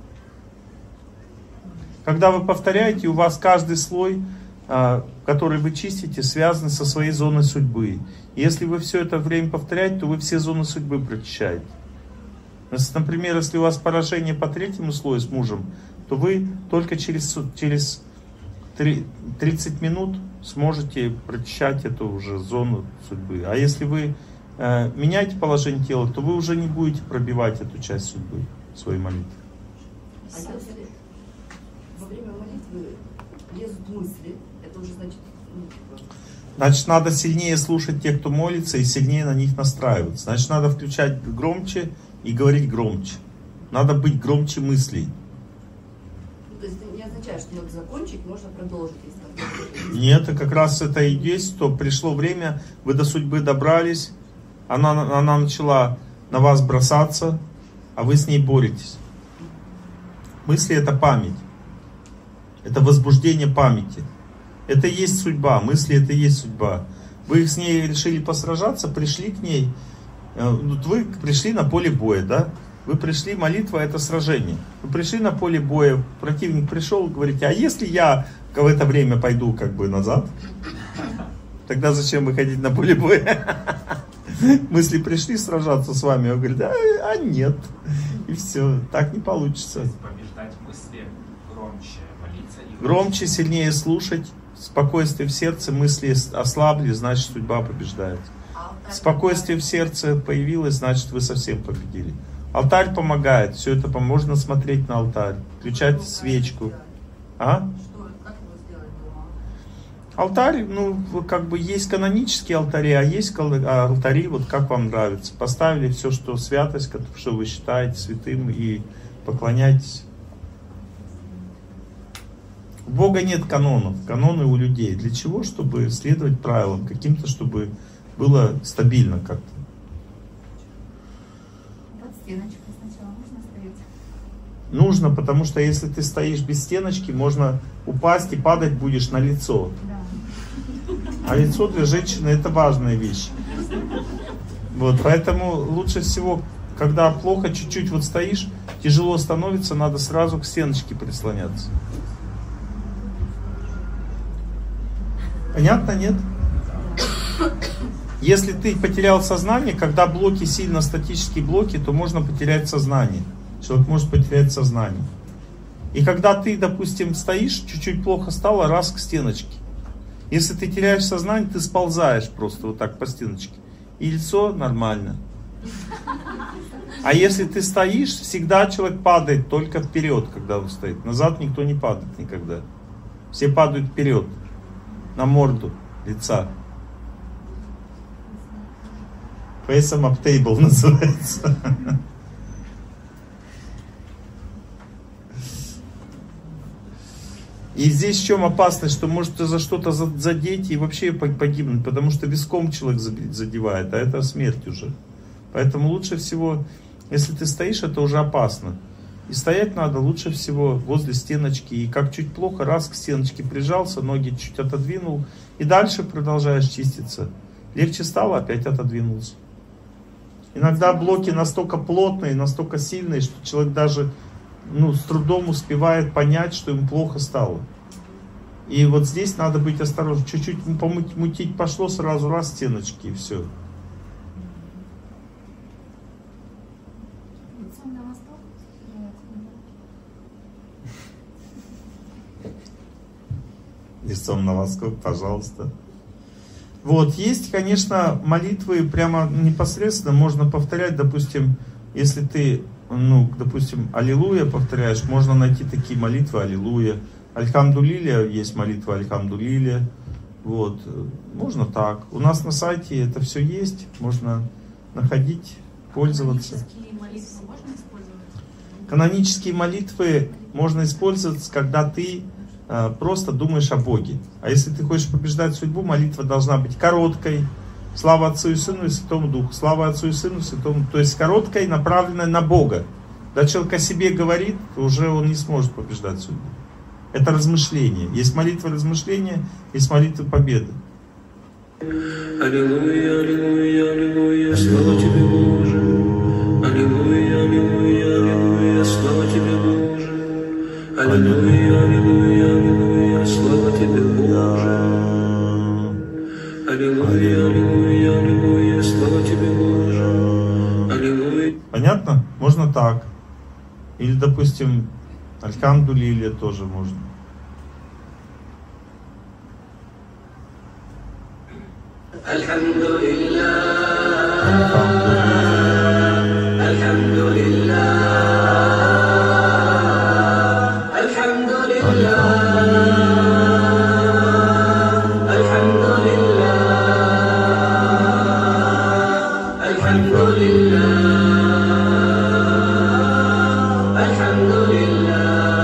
Когда вы повторяете, у вас каждый слой, который вы чистите, связан со своей зоной судьбы. И если вы все это время повторяете, то вы все зоны судьбы прочищаете. Например, если у вас поражение по третьему слою с мужем, то вы только через, через тридцать минут сможете прочищать эту уже зону судьбы. А если вы э, меняете положение тела, то вы уже не будете пробивать эту часть судьбы своей молитвы. А если во время молитвы лезут мысли, это уже значит... Значит, надо сильнее слушать тех, кто молится, и сильнее на них настраиваться. Значит, надо включать громче и говорить громче. Надо быть громче мыслей. То есть это не означает, что надо закончить, можно продолжить. Если Нет, и как раз это и есть, что пришло время, вы до судьбы добрались, она, она начала на вас бросаться, а вы с ней боретесь. Мысли — это память. Это возбуждение памяти. Это и есть судьба. Мысли — это и есть судьба. Вы с ней решили посражаться, пришли к ней. Вы пришли на поле боя, да? Вы пришли, молитва — это сражение. Вы пришли на поле боя, противник пришел, говорите, а если я в это время пойду как бы назад? Тогда зачем выходить на поле боя? Мысли пришли сражаться с вами, он говорит, а, а нет. И все, так не получится. Побеждать мысли громче, молиться и Громче, сильнее слушать, спокойствие в сердце, мысли ослабли, значит судьба побеждает. Спокойствие в сердце появилось, значит вы совсем победили. Алтарь помогает, все это можно смотреть на алтарь, включать свечку. А? Алтарь, ну, как бы есть канонические алтари, а есть алтари, вот как вам нравится. Поставили все, что святость, что вы считаете святым, и поклоняйтесь. У Бога нет канонов, каноны у людей. Для чего? Чтобы следовать правилам, каким-то, чтобы было стабильно как-то. Вот стеночку сначала нужно стоять? Нужно, потому что если ты стоишь без стеночки, можно упасть и падать будешь на лицо. Да. А лицо для женщины — это важная вещь. Вот, поэтому лучше всего, когда плохо чуть-чуть вот стоишь, тяжело становится, надо сразу к стеночке прислоняться. Понятно, нет? Если ты потерял сознание, когда блоки сильно статические блоки, то можно потерять сознание. Человек может потерять сознание. И когда ты, допустим, стоишь, чуть-чуть плохо стало, раз к стеночке. Если ты теряешь сознание, ты сползаешь просто вот так по стеночке. И лицо нормально. А если ты стоишь, всегда человек падает только вперед, когда он стоит. Назад никто не падает никогда. Все падают вперед, на морду лица. Face up table называется. И здесь в чем опасность, что может за что-то задеть и вообще погибнуть, потому что виском человек задевает, а это смерть уже. Поэтому лучше всего, если ты стоишь, это уже опасно. И стоять надо лучше всего возле стеночки. И как чуть плохо, раз к стеночке прижался, ноги чуть отодвинул, и дальше продолжаешь чиститься. Легче стало, опять отодвинулся. Иногда блоки настолько плотные, настолько сильные, что человек даже ну, с трудом успевает понять, что ему плохо стало. И вот здесь надо быть осторожным. Чуть-чуть мутить пошло, сразу раз стеночки, и все. Лицом на восток? Лицом на восток, пожалуйста. Вот, есть, конечно, молитвы прямо непосредственно можно повторять, допустим, если ты, ну, допустим, аллилуйя повторяешь, можно найти такие молитвы, аллилуйя. Альхамдулиля есть молитва Альхамдулиля. Вот, можно так. У нас на сайте это все есть, можно находить, пользоваться. Канонические молитвы можно использовать? Канонические молитвы можно использовать, когда ты просто думаешь о Боге. А если ты хочешь побеждать судьбу, молитва должна быть короткой, Слава Отцу и Сыну и Святому Духу. Слава Отцу и Сыну и Святому Духу. То есть короткая, направленная на Бога. Когда человек о себе говорит, то уже он не сможет побеждать судьбу. Это размышление. Есть молитва размышления, есть молитва победы. Аллилуйя, аллилуйя, аллилуйя, слава тебе, Боже. Аллилуйя, аллилуйя, аллилуйя, слава тебе, Боже. Аллилуйя, аллилуйя, аллилуйя, слава тебе, Боже. Аллилуйя, аллилуйя, аллилуйя, слава тебе, Боже. Аллилуйя. Понятно? Можно так. Или, допустим, Альхамдулилля тоже можно. Альхамдулилля, Альхамдулилля, Альхамдулилля, Альхамдулилля, Альхамдулилля, Альхамдулилля.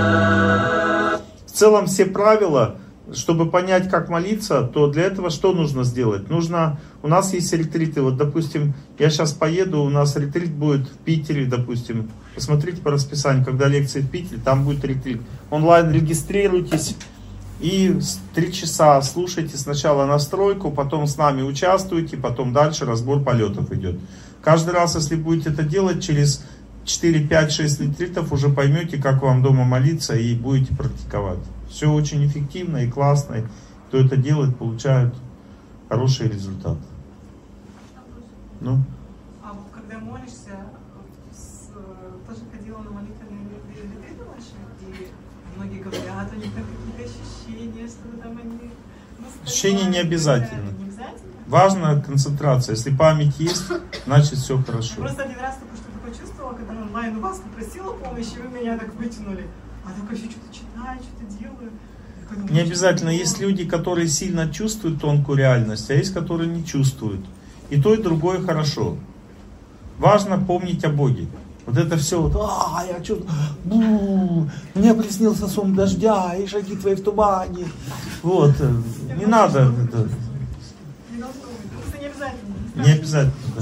В целом все правила, чтобы понять, как молиться, то для этого что нужно сделать? Нужно, у нас есть ретриты, вот, допустим, я сейчас поеду, у нас ретрит будет в Питере, допустим, посмотрите по расписанию, когда лекции в Питере, там будет ретрит. Онлайн регистрируйтесь и три часа слушайте сначала настройку, потом с нами участвуйте, потом дальше разбор полетов идет. Каждый раз, если будете это делать, через четыре, пять, шесть ретритов уже поймете, как вам дома молиться и будете практиковать. Все очень эффективно и классно. И кто это делает, получают хороший результат. Ну? А вот когда молишься, с, тоже ходила на молитвенные ретриты ваши, и многие говорят, у них там какие-то ощущения, что там они... Ощущения не обязательно. Не обязательно. Важна концентрация. Если память есть, значит все хорошо. Я просто один раз только что такое чувствовала, когда онлайн у вас попросила помощи, и вы меня так вытянули. А только еще что-то читаю, что-то делаю. Не обязательно. Есть люди, которые сильно чувствуют тонкую реальность, а есть, которые не чувствуют. И то, и другое хорошо. Важно помнить о Боге. Вот это все вот, а, я чувствую, бу, мне приснился сон дождя, и шаги твои в тумане. Вот, не надо. Это. Не должно быть. Это не обязательно. Не обязательно, да.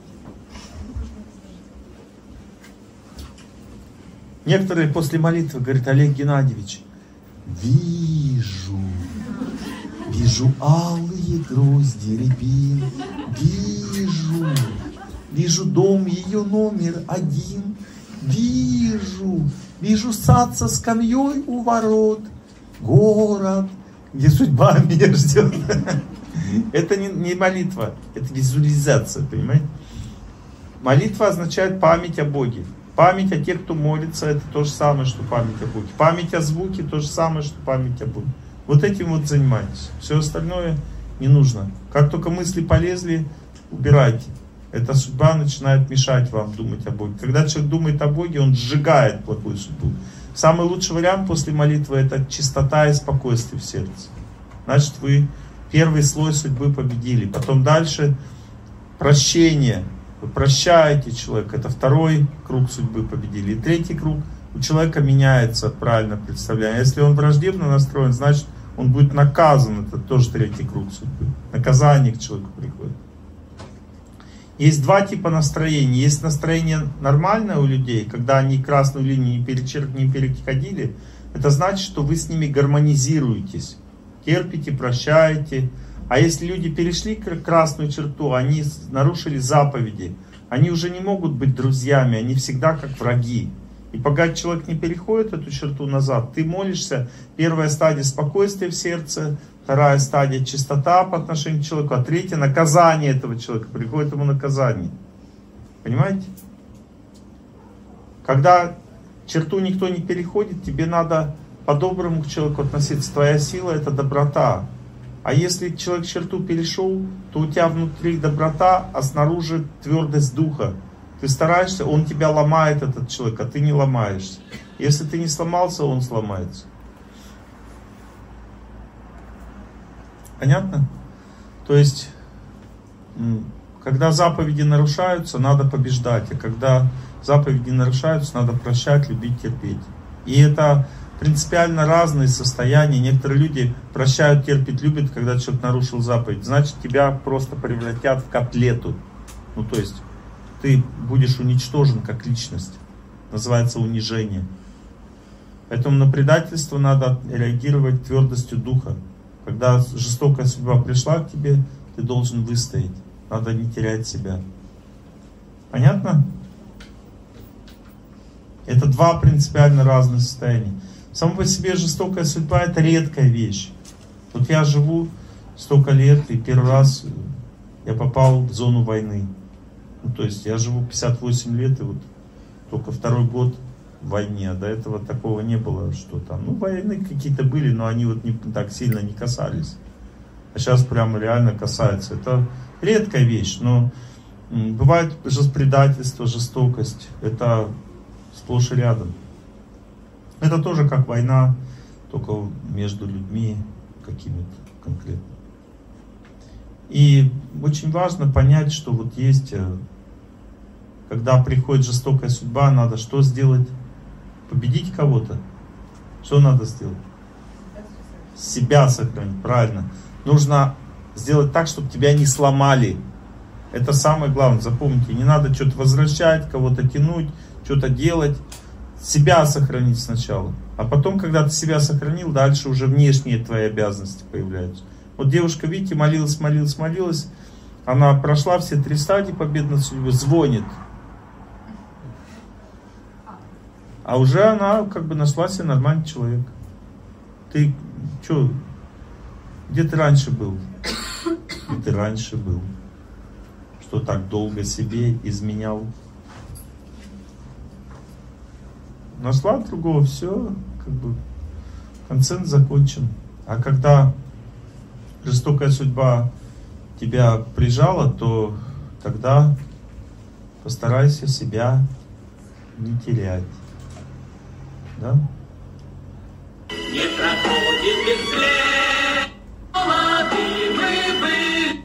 Некоторые после молитвы говорят: Олег Геннадьевич, вижу, вижу алые грозди рябин, вижу, вижу дом ее номер один, вижу, вижу сад со скамьей у ворот, город, где судьба меня ждет. Это не, не молитва, это визуализация, понимаете? Молитва означает память о Боге. Память о тех, кто молится, это то же самое, что память о Боге. Память о звуке, то же самое, что память о Боге. Вот этим вот занимайтесь. Все остальное не нужно. Как только мысли полезли, убирайте. Эта судьба начинает мешать вам думать о Боге. Когда человек думает о Боге, он сжигает плохую судьбу. Самый лучший вариант после молитвы — это чистота и спокойствие в сердце. Значит, вы первый слой судьбы победили. Потом дальше прощение. Вы прощаете человека, это второй круг судьбы победили. И третий круг у человека меняется, правильно представляю. Если он враждебно настроен, значит он будет наказан. Это тоже третий круг судьбы. Наказание к человеку приходит. Есть два типа настроений. Есть настроение нормальное у людей, когда они красную линию не, перечер... не переходили. Это значит, что вы с ними гармонизируетесь. Терпите, прощаете. А если люди перешли красную черту, они нарушили заповеди, они уже не могут быть друзьями, они всегда как враги. И пока человек не переходит эту черту назад, ты молишься, первая стадия спокойствия в сердце, вторая стадия чистота по отношению к человеку, а третья наказание этого человека, приходит ему наказание. Понимаете? Когда черту никто не переходит, тебе надо по-доброму к человеку относиться. Твоя сила — это доброта. А если человек черту перешел, то у тебя внутри доброта, а снаружи твердость духа. Ты стараешься, он тебя ломает, этот человек, а ты не ломаешься. Если ты не сломался, он сломается. Понятно? То есть, когда заповеди нарушаются, надо побеждать. А когда заповеди нарушаются, надо прощать, любить, терпеть. И это принципиально разные состояния. Некоторые люди прощают, терпят, любят, когда человек нарушил заповедь. Значит, тебя просто превратят в котлету. Ну, то есть, ты будешь уничтожен как личность. Называется унижение. Поэтому на предательство надо реагировать твердостью духа. Когда жестокая судьба пришла к тебе, ты должен выстоять. Надо не терять себя. Понятно? Это два принципиально разных состояния. Само по себе жестокая судьба — это редкая вещь. Вот я живу столько лет, и первый раз я попал в зону войны. Ну, то есть я живу пятьдесят восемь лет, и вот только второй год в войне, а до этого такого не было, что там, ну, войны какие-то были, но они вот не так сильно не касались. А сейчас прямо реально касается. Это редкая вещь, но бывает предательство, жестокость. Это сплошь и рядом. Это тоже как война, только между людьми какими-то конкретно. И очень важно понять, что вот есть, когда приходит жестокая судьба, надо что сделать? Победить кого-то. Что надо сделать? Себя сохранить, правильно. Нужно сделать так, чтобы тебя не сломали. Это самое главное, запомните. Не надо что-то возвращать, кого-то тянуть, что-то делать. Себя сохранить сначала. А потом, когда ты себя сохранил, дальше уже внешние твои обязанности появляются. Вот девушка, видите, молилась, молилась, молилась. Она прошла все три стадии победы над судьбой, звонит. А уже она как бы нашла себе нормальный человек. Ты что, где ты раньше был? Где ты раньше был? Что так долго себе изменял? Нашла другого, все, как бы концерт закончен. А когда жестокая судьба тебя прижала, то тогда постарайся себя не терять. Да? Не проходит бесследно, молодые мы были.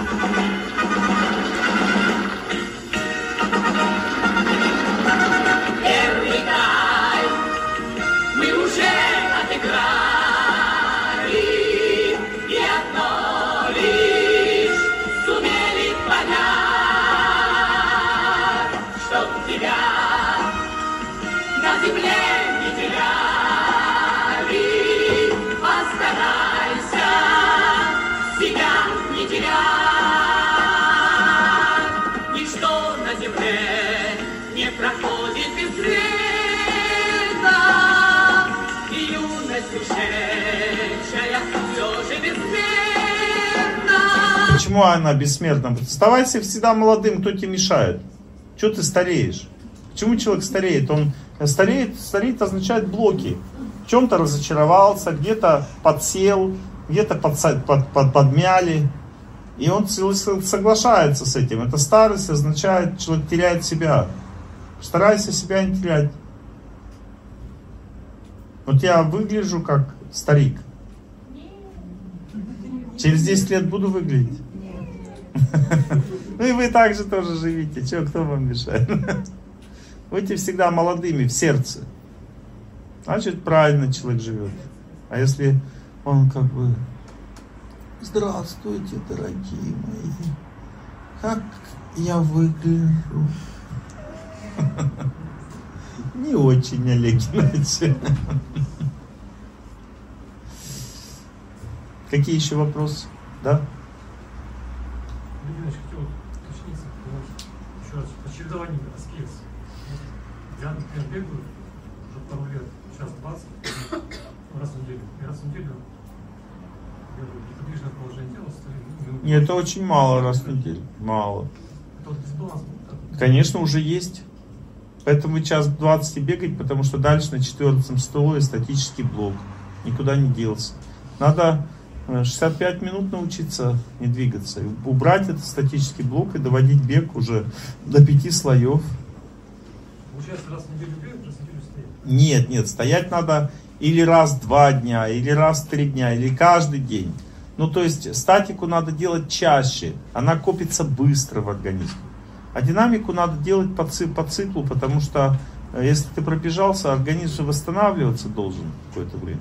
Первый тай мы уже отыграли, и одно лишь сумели понять, чтоб тебя на земле проходит бесследно, и юность ушедшая все же бессмертна. Почему она бессмертна? Оставайся всегда молодым, кто тебе мешает? Чего ты стареешь? Почему человек стареет? Он стареет, стареет означает блоки. В чем-то разочаровался, где-то подсел, где-то под, под, под, подмяли. И он соглашается с этим. Это старость означает, что человек теряет себя. Старайся себя не терять. Вот я выгляжу как старик. Через десять лет буду выглядеть. Ну и вы также тоже живите. Че, кто вам мешает? Будьте всегда молодыми в сердце. Значит, правильно человек живет. А если он как бы: здравствуйте, дорогие мои, как я выгляжу? Не очень, Олег Геннадьевич. Какие еще вопросы? Да? Евгений, хотел уточниться еще раз по чередованию аскез. Я, например, бегаю уже пару лет, час двадцать, раз в неделю. И раз в неделю делаю неподвижное положение тела, стою. Нет, это очень мало раз в неделю. Мало. Это вот дисбаланс. Конечно, уже есть. Поэтому вы час двадцать бегать, потому что дальше на четвертом столе статический блок. Никуда не делся. Надо шестьдесят пять минут научиться не двигаться. Убрать этот статический блок и доводить бег уже до пяти слоев. Получается, раз в неделю бегать, раз в неделю стоять? Нет, нет, стоять надо или раз в два дня, или раз в три дня, или каждый день. Ну, то есть статику надо делать чаще. Она копится быстро в организме. А динамику надо делать по, ци, по циклу, потому что Если ты пробежался, организм же восстанавливаться должен какое-то время.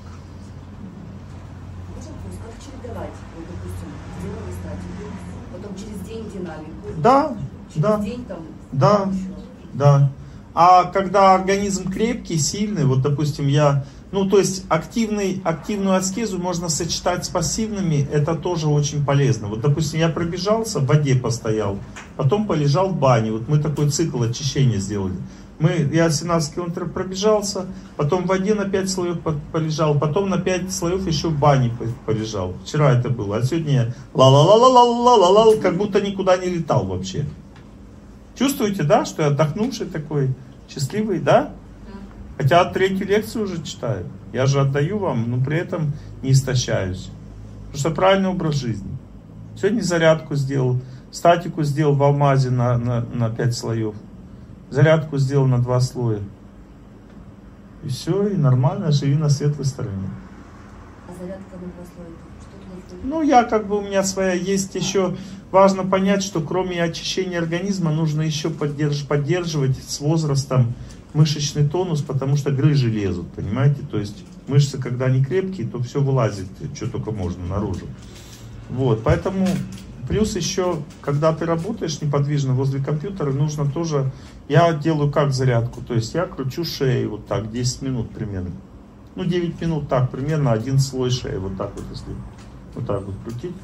Можно вопрос, как чередовать, вот, допустим, сделали статику, потом через день динамику, Да, через да, день там... да, да. А когда организм крепкий, сильный, вот, допустим, я, ну, то есть активный, активную аскезу можно сочетать с пассивными, это тоже очень полезно. Вот, допустим, я пробежался, в воде постоял, потом полежал в бане, вот мы такой цикл очищения сделали. Мы, я семнадцать километров пробежался, потом в воде на пять слоев полежал, потом на пять слоев еще в бане полежал. Вчера это было, а сегодня я ла-ла-ла-ла-ла-ла-ла-ла, как будто никуда не летал вообще. Чувствуете, да, что я отдохнувший такой, счастливый, да? Хотя третью лекцию уже читаю. Я же отдаю вам, но при этом не истощаюсь. Потому что правильный образ жизни. Сегодня зарядку сделал, статику сделал в алмазе на, на, на пять слоев. Зарядку сделал на два слоя. И все, и нормально, живи на светлой стороне. А зарядка на два слоя, что туда входит? Ну, я как бы, у меня своя есть еще. Важно понять, что кроме очищения организма, нужно еще поддерж, поддерживать с возрастом мышечный тонус, потому что грыжи лезут, понимаете? То есть мышцы, когда они крепкие, то все вылазит, что только можно, наружу. Вот, поэтому, плюс еще, когда ты работаешь неподвижно возле компьютера, нужно тоже, я делаю как зарядку, то есть я кручу шею вот так, десять минут примерно. Ну, девять минут так, примерно один слой шеи, вот так вот, если вот так вот крутить.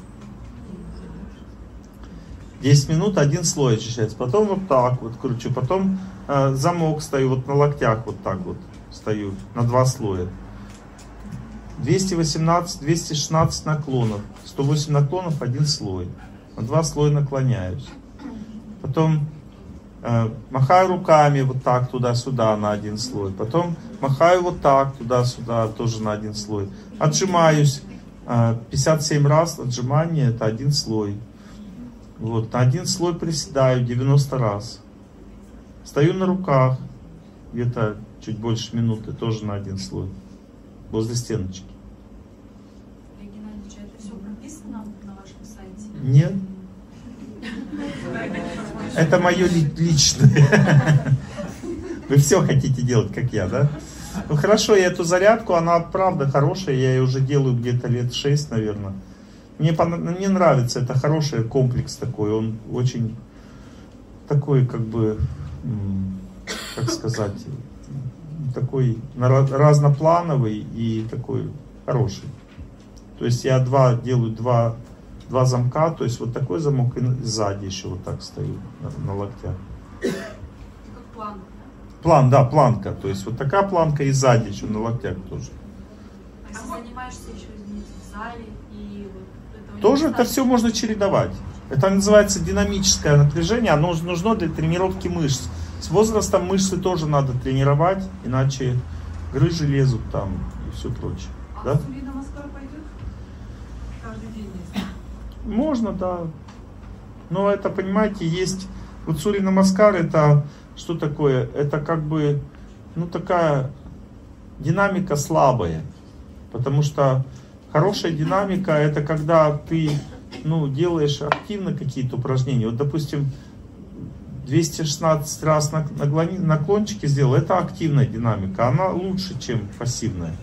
десять минут один слой очищается, потом вот так вот кручу, потом э, замок стою, вот на локтях вот так вот стою, на два слоя. двести восемнадцать - двести шестнадцать наклонов, сто восемь наклонов, один слой. На два слоя наклоняюсь. Потом э, махаю руками вот так туда-сюда на один слой. Потом махаю вот так туда-сюда тоже на один слой. Отжимаюсь э, пятьдесят семь раз, отжимание это один слой. Вот, на один слой приседаю девяносто раз. Стою на руках, где-то чуть больше минуты, тоже на один слой. Возле стеночки. Олег Геннадьевич, это все прописано на вашем сайте? Нет. Это мое личное. Вы все хотите делать, как я, да? Ну хорошо, я эту зарядку, она правда хорошая, я ее уже делаю где-то лет шесть, наверное. Мне, мне нравится, это хороший комплекс такой, он очень такой, как бы, как сказать, такой разноплановый и такой хороший. То есть я два делаю два, два замка, то есть вот такой замок и сзади еще вот так стою на, на локтях. Как планка, да? План, да, планка. То есть вот такая планка и сзади еще на локтях тоже. А если занимаешься еще, извините, в зале и вот этого Тоже не это все можно чередовать. Это называется динамическое напряжение, оно нужно для тренировки мышц. С возрастом мышцы тоже надо тренировать, иначе грыжи лезут там и все прочее. А Да? Сурья Намаскар пойдет? Каждый день есть. Можно, да. Но это, понимаете, есть... Вот Сурья Намаскар это что такое? Это как бы, ну такая динамика слабая. Потому что хорошая динамика это когда ты, ну, делаешь активно какие-то упражнения. Вот, допустим, двести шестнадцать раз наклончики сделал, это активная динамика. Она лучше, чем пассивная.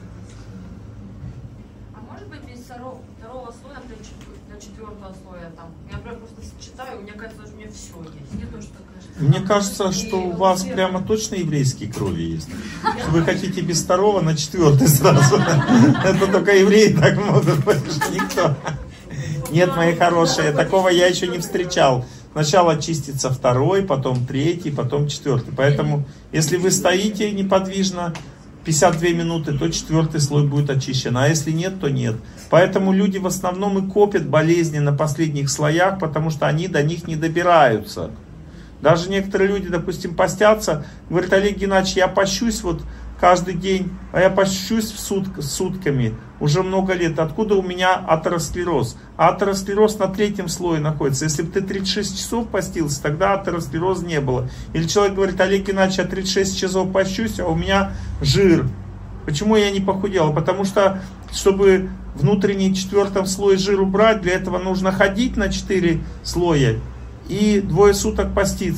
А может быть без второго, второго слоя для, чет- для четвертого слоя там? Я прям просто читаю, мне кажется, что у меня все есть. Мне тоже так кажется. Мне кажется, что у вас прямо точно еврейские крови есть. Что вы хотите без второго на четвертый сразу. Это только евреи так могут, больше никто. Нет, мои хорошие, такого я еще не встречал. Сначала чистится второй, потом третий, потом четвертый. Поэтому, если вы стоите неподвижно пятьдесят две минуты, то четвертый слой будет очищен. А если нет, то нет. Поэтому люди в основном и копят болезни на последних слоях, потому что они до них не добираются. Даже некоторые люди, допустим, постятся, говорят: Олег Геннадьевич, я пощусь вот каждый день, а я пощусь в сутк, сутками уже много лет. Откуда у меня атеросклероз? А атеросклероз на третьем слое находится. Если бы ты тридцать шесть часов постился, тогда атеросклероза не было. Или человек говорит: Олег Геннадьевич, я тридцать шесть часов пощусь, а у меня жир. Почему я не похудел? Потому что, чтобы внутренний четвертом слое жир убрать, для этого нужно ходить на четыре слоя и двое суток поститься.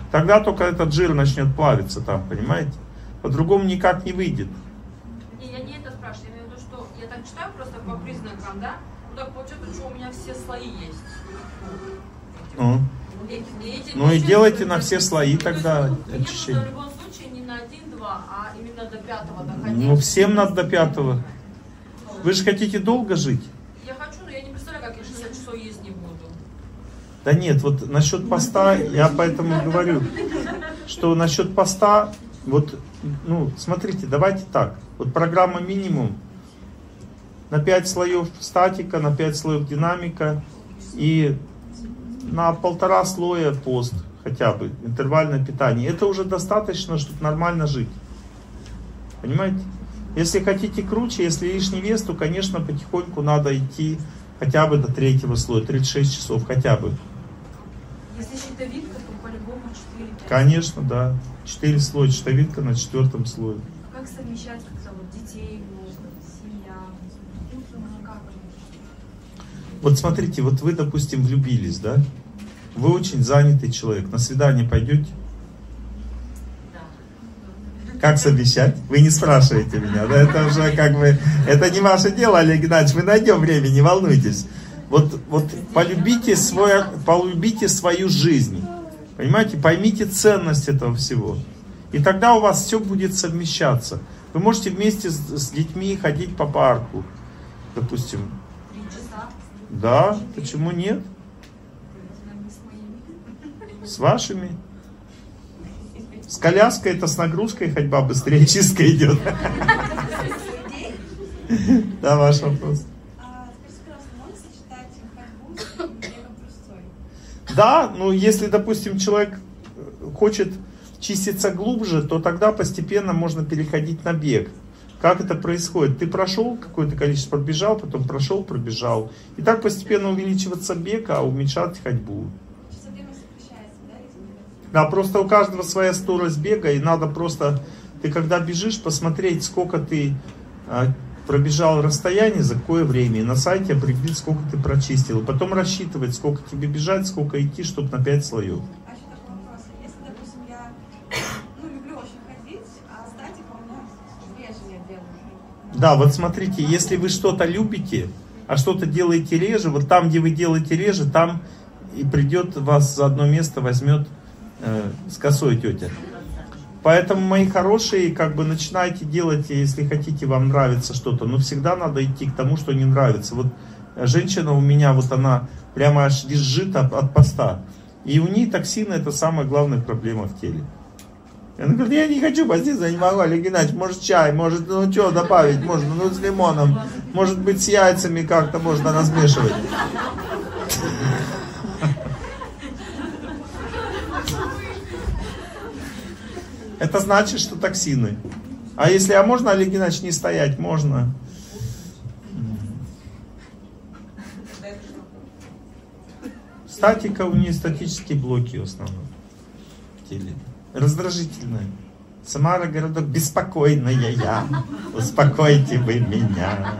Тогда только этот жир начнет плавиться там, понимаете? По-другому никак не выйдет. Не, я не это спрашиваю, я имею в виду, что я так читаю просто по признакам, да? Ну так получается, что у меня все слои есть. Ну, Эти- эти- ну и эти- делайте на все слои То есть, тогда мне нужно очищение. в любом случае не на один-два, а именно до пятого доходить. Ну, всем надо до пятого. Вы же хотите долго жить? Я хочу, но я не представляю, как я шестьдесят часов есть не буду. Да нет, вот насчет поста, я поэтому говорю, что насчет поста, вот, ну, смотрите, давайте так. Вот программа минимум на пять слоев статика, на пять слоев динамика и на полтора слоя пост хотя бы, интервальное питание. Это уже достаточно, чтобы нормально жить. Понимаете? Если хотите круче, если лишний вес, то, конечно, потихоньку надо идти хотя бы до третьего слоя, тридцать шесть часов хотя бы. Если щитовидка, то по-любому четыре-пять. Конечно, да. Четыре слоя щитовидка на четвертом слое. Как совмещать как-то вот детей, много, семья? Ну, как? Вот смотрите, вот вы, допустим, влюбились, да? Вы очень занятый человек. На свидание пойдете? Как совмещать? Вы не спрашиваете меня, да? Это уже как бы, это не ваше дело, Олег Геннадьевич, мы найдем время, не волнуйтесь. Вот, вот полюбите, свой, полюбите свою жизнь, понимаете? Поймите ценность этого всего. И тогда у вас все будет совмещаться. Вы можете вместе с, с детьми ходить по парку, допустим. Три часа? Да, почему нет? С вашими. С коляской это с нагрузкой ходьба быстрее чистка идет. Да, ваш вопрос. Да, ну если, допустим, человек хочет чиститься глубже, то тогда постепенно можно переходить на бег. Как это происходит? Ты прошел какое-то количество, пробежал, потом прошел, пробежал. И так постепенно увеличиваться бег, а уменьшать ходьбу. Да, просто у каждого своя скорость бега, и надо просто, ты когда бежишь, посмотреть, сколько ты а, пробежал расстояние, за какое время, и на сайте определить, сколько ты прочистил, и потом рассчитывать, сколько тебе бежать, сколько идти, чтобы на пять слоев. А еще такой вопрос, если, допустим, я ну, люблю очень ходить, а статика у меня реже я делаю. Да, вот смотрите, если вы что-то любите, а что-то делаете реже, вот там, где вы делаете реже, там и придет вас за одно место, возьмет с косой тетя. Поэтому, мои хорошие, как бы начинайте делать, если хотите, вам нравится что-то, но всегда надо идти к тому, что не нравится. Вот женщина у меня, вот она прямо аж визжит от, от поста. И у нее токсины — это самая главная проблема в теле. И она говорит, я не хочу поститься, я не могу, Олег Геннадьевич, может чай, может, ну что добавить, можно, ну с лимоном, может быть с яйцами как-то можно размешивать. Это значит, что токсины. А если, а можно, Олег Геннадьевич, не стоять? Можно. Статика, у нее статические блоки в основном в теле. Раздражительная. Самара Городок, беспокойная я. Успокойте вы меня.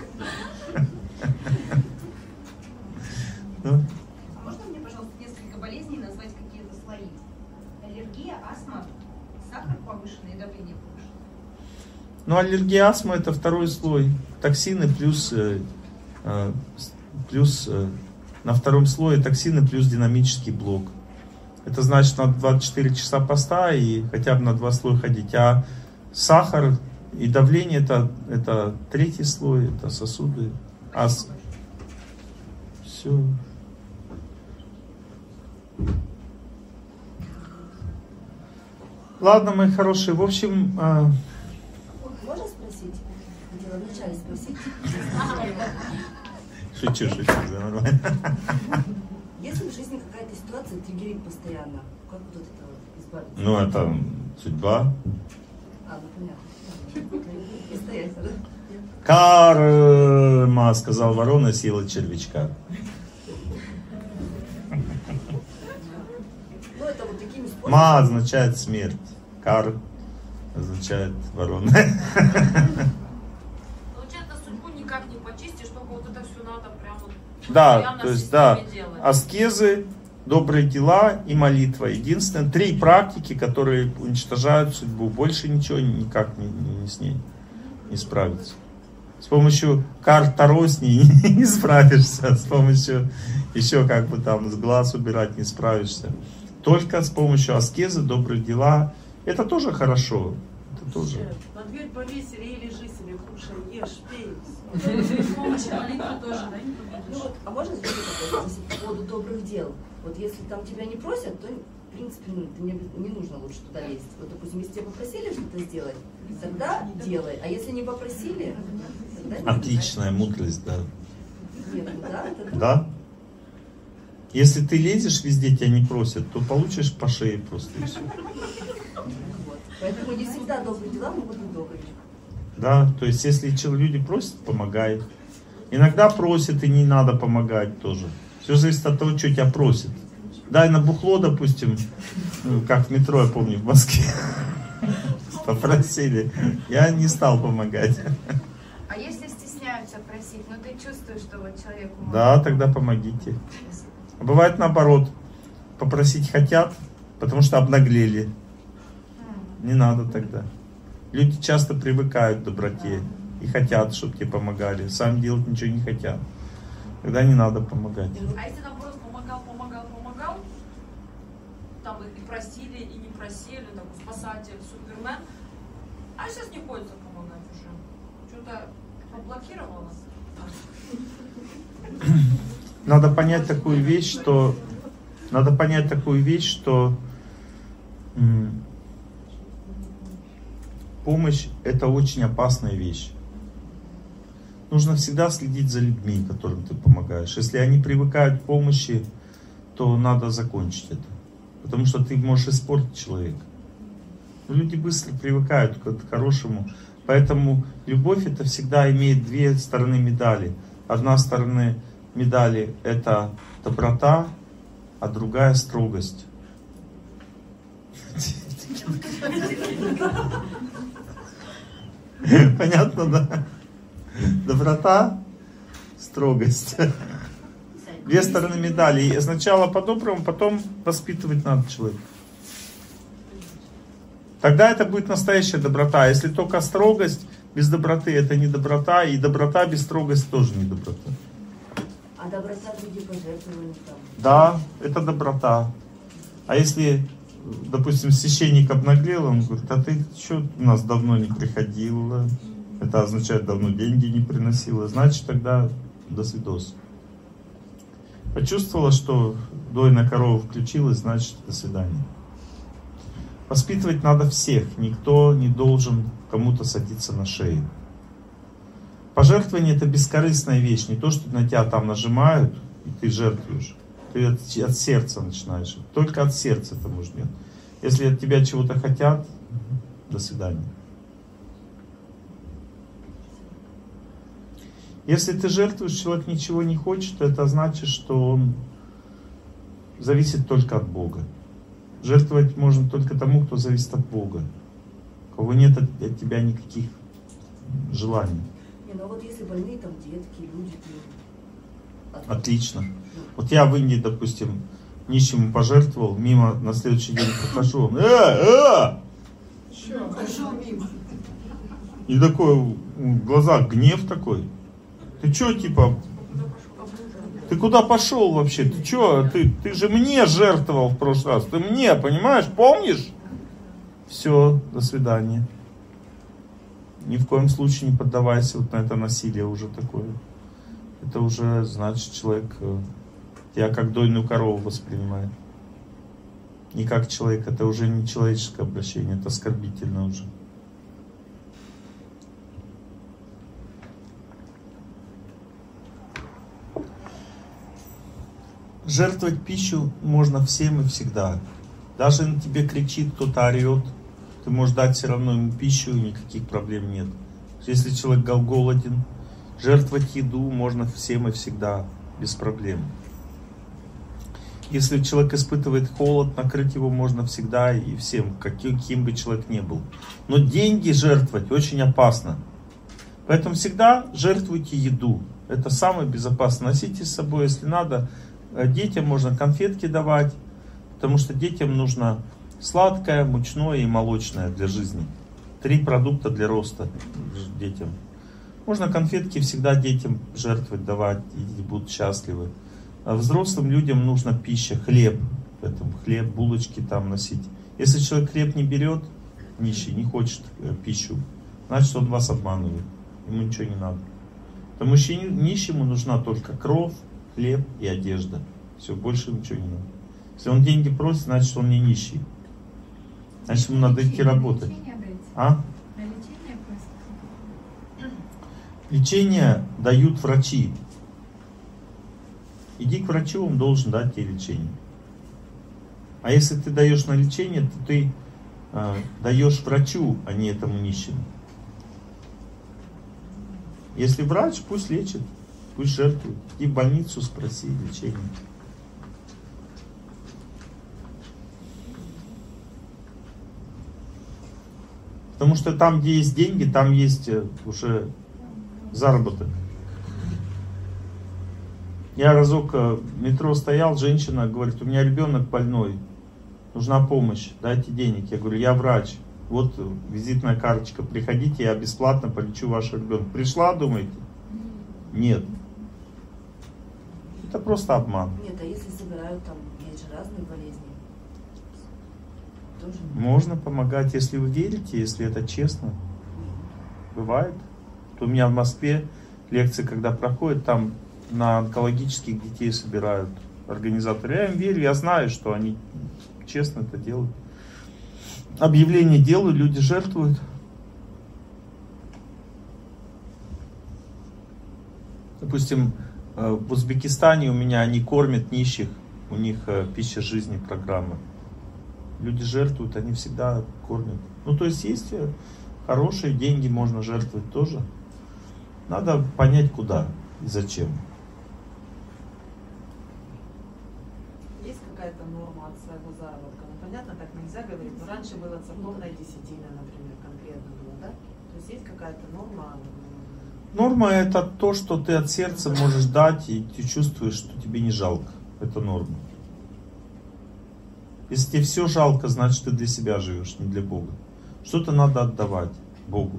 Ну? А можно мне, пожалуйста, несколько болезней назвать какие-то слои? Аллергия, астма, сахар повышенный, давление повышенное. Ну, аллергия, астма — это второй слой. Токсины плюс, э, э, плюс э, на втором слое токсины плюс динамический блок. Это значит, надо двадцать четыре часа поста и хотя бы на два слоя ходить. А сахар и давление это, это третий слой, это сосуды. А с... Все. Ладно, мои хорошие, в общем... Э... Можно спросить? Хотела вначале спросить. Шучу, шучу, да, нормально. Если в жизни какая-то ситуация триггерит постоянно, как вот от этого избавиться? Ну, это судьба. А, ну понятно. Постоянно, да? Карма, сказал ворона, съела червячка. Ну, это вот такими способами. Ма означает смерть. Кар означает ворона. Получается, судьбу никак не почистишь, только вот это все надо прям вот Да, постоянно то есть, с да, ними делать. аскезы, добрые дела и молитва. Единственное, три практики, которые уничтожают судьбу. Больше ничего никак не, не, с ней не справиться. С помощью карт Таро с ней не справишься. С помощью еще как бы там с глаз убирать не справишься. Только с помощью аскезы, добрые дела. Это тоже хорошо. Это тоже. На дверь повесили и лежи себе, кушай, ешь, пей. Помощь, молитва тоже, да, не Ну вот, а можно сделать такое, если по поводу добрых дел? Вот если там тебя не просят, то, в принципе, ну, ты не, не нужно лучше туда лезть. Вот, допустим, если тебя попросили что-то сделать, тогда делай. А если не попросили, тогда не Отличная мудрость, да. Нет, ну да, это... Да? Если ты лезешь везде, тебя не просят, то получишь по шее просто и все. Вот. Поэтому не всегда добрые дела могут быть добрые. Да, то есть если люди просят, помогай. Иногда просят и не надо помогать тоже. Все зависит от того, что тебя просят. Дай на бухло, допустим, ну, как в метро, я помню, в Москве. Попросили. Я не стал помогать. А если стесняются просить, но ты чувствуешь, что вот человеку... Да, тогда помогите. А бывает наоборот. Попросить хотят, потому что обнаглели. Не надо тогда. Люди часто привыкают к доброте и хотят, чтобы тебе помогали. Сами делать ничего не хотят. Тогда не надо помогать. А если наоборот помогал, помогал, помогал, там и просили, и не просили, там спасатель, супермен, а сейчас не хочется помогать уже. Что-то поблокировало нас. Надо понять такую вещь, что надо понять такую вещь, что м, помощь — это очень опасная вещь. Нужно всегда следить за людьми, которым ты помогаешь. Если они привыкают к помощи, то надо закончить это. Потому что ты можешь испортить человека. Но люди быстро привыкают к хорошему. Поэтому любовь — это всегда имеет две стороны медали. Одна сторона медали — это доброта, а другая — строгость. Понятно, да? Доброта, строгость. Две стороны медали. И сначала по-доброму, потом воспитывать надо человека. Тогда это будет настоящая доброта. Если только строгость без доброты, это не доброта. И доброта без строгости тоже не доброта. А доброта в виде пожертвований там? Да, это доброта. А если, допустим, священник обнаглел, он говорит: а ты что у нас давно не приходила? Это означает, давно деньги не приносила. Значит, тогда до свидос. Почувствовала, что дойная корова включилась, значит, до свидания. Воспитывать надо всех. Никто не должен кому-то садиться на шею. Пожертвование — это бескорыстная вещь. Не то, что на тебя там нажимают, и ты жертвуешь. Ты от, от сердца начинаешь. Только от сердца это можно делать. Если от тебя чего-то хотят, до свидания. Если ты жертвуешь, человек ничего не хочет, это значит, что он зависит только от Бога. Жертвовать можно только тому, кто зависит от Бога. У кого нет от, от тебя никаких желаний. Не, ну а вот если больные там детки, люди... От... Отлично. Вот я в Индии, допустим, нищему пожертвовал, мимо на следующий день прохожу, он: э, э! И такой, в глазах гнев такой. Ты чё, типа, ты куда пошел вообще? Ты чё, ты, ты же мне жертвовал в прошлый раз. Ты мне, понимаешь, помнишь? Все, до свидания. Ни в коем случае не поддавайся вот на это насилие уже такое. Это уже значит, человек тебя как дойную корову воспринимает. Не как человек, это уже не человеческое обращение, это оскорбительно уже. Жертвовать пищу можно всем и всегда. Даже на тебе кричит, кто-то орет, ты можешь дать все равно ему пищу, и никаких проблем нет. Если человек голоден, жертвовать еду можно всем и всегда, без проблем. Если человек испытывает холод, накрыть его можно всегда и всем, каким, каким бы человек ни был. Но деньги жертвовать очень опасно. Поэтому всегда жертвуйте еду. Это самое безопасное. Носите с собой, если надо, детям можно конфетки давать, потому что детям нужно сладкое, мучное и молочное для жизни. Три продукта для роста детям. Можно конфетки всегда детям жертвовать, давать, и дети будут счастливы. А взрослым людям нужна пища, хлеб. Поэтому хлеб, булочки там носить. Если человек хлеб не берет, нищий, не хочет э, пищу, значит он вас обманывает. Ему ничего не надо. Потому что нищему нужна только кровь, хлеб и одежда. Все, больше ничего не надо. Если он деньги просит, значит он не нищий. Значит ему надо идти работать. А? Лечение дают врачи. Иди к врачу, он должен дать тебе лечение. А если ты даешь на лечение, то ты э, даешь врачу, а не этому нищему. Если врач, пусть лечит, пусть жертвует. Иди в больницу, спроси лечение. Потому что там, где есть деньги, там есть уже заработок. Я разок в метро стоял, женщина говорит, у меня ребенок больной, нужна помощь, дайте денег. Я говорю, я врач, вот визитная карточка, приходите, я бесплатно полечу вашего ребенка. Пришла, думаете? Нет. Это просто обман. Нет, а если собирают там, есть же разные болезни. Тоже... Можно помогать, если вы верите, если это честно. Бывает. У меня в Москве лекции, когда проходят, там на онкологических детей собирают организаторы. Я им верю, я знаю, что они честно это делают. Объявления делают, люди жертвуют. Допустим, в Узбекистане у меня они кормят нищих, у них пища жизни программа. Люди жертвуют, они всегда кормят. Ну, то есть есть хорошие деньги, можно жертвовать тоже. Надо понять, куда и зачем. Есть какая-то норма от своего заработка? Ну, понятно, так нельзя говорить, но раньше было церковная десятина, например, конкретно было, да? То есть есть какая-то норма? Норма — это то, что ты от сердца можешь дать, и ты чувствуешь, что тебе не жалко. Это норма. Если тебе все жалко, значит ты для себя живешь, не для Бога. Что-то надо отдавать Богу.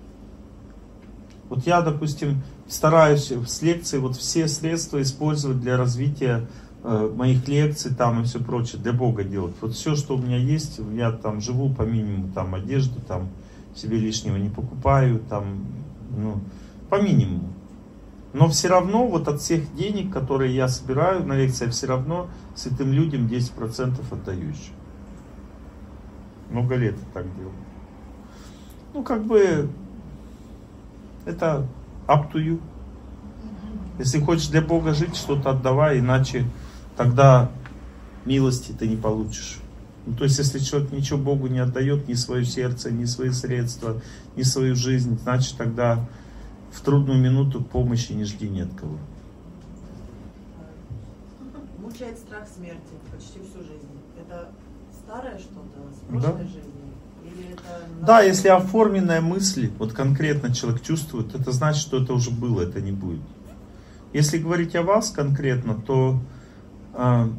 Вот я, допустим, стараюсь с лекцией вот все средства использовать для развития э, моих лекций там и все прочее, для Бога делать. Вот все, что у меня есть, я там живу по минимуму, там одежду, там себе лишнего не покупаю, там, ну, по минимуму. Но все равно вот от всех денег, которые я собираю на лекции, я все равно святым людям десять процентов отдаю еще. Много лет я так делаю. Ну, как бы, это up to you. Если хочешь для Бога жить, что-то отдавай, иначе тогда милости ты не получишь. Ну, то есть, если человек ничего Богу не отдает, ни свое сердце, ни свои средства, ни свою жизнь, значит тогда в трудную минуту помощи не жди ни от кого. Мучает страх смерти почти всю жизнь. Это старое что-то с прошлой Да. жизни? Или это... Да, если оформленная мысль, вот конкретно человек чувствует, это значит, что это уже было, это не будет. Если говорить о вас конкретно, то э,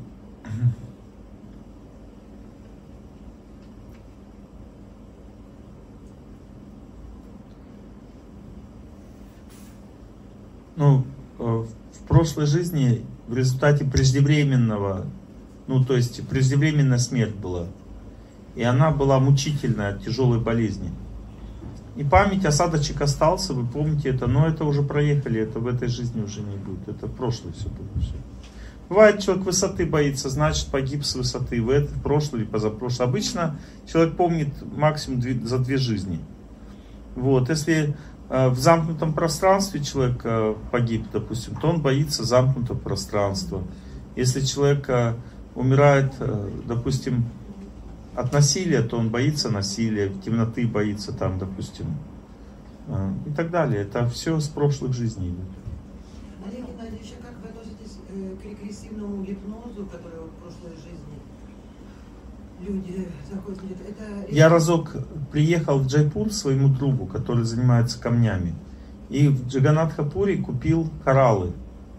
ну, э, в прошлой жизни в результате преждевременного, ну, то есть преждевременная смерть была. И она была мучительная от тяжелой болезни. И память, осадочек остался, вы помните это, но это уже проехали, это в этой жизни уже не будет. Это в прошлое все будет. Все. Бывает, человек высоты боится, значит погиб с высоты, в это, в прошлое или позапрошлое. Обычно человек помнит максимум две, за две жизни. Вот, если э, в замкнутом пространстве человек э, погиб, допустим, то он боится замкнутого пространства. Если человек э, умирает, э, допустим, от насилия, то он боится насилия, темноты боится там, допустим, э, и так далее. Это все с прошлых жизней идет. Олег Геннадьевич, а как вы относитесь э, к регрессивному гипнозу, который вот в прошлой жизни люди заходят? Это... Я разок приехал в Джайпур своему другу, который занимается камнями, и в Джаганатхапуре купил кораллы.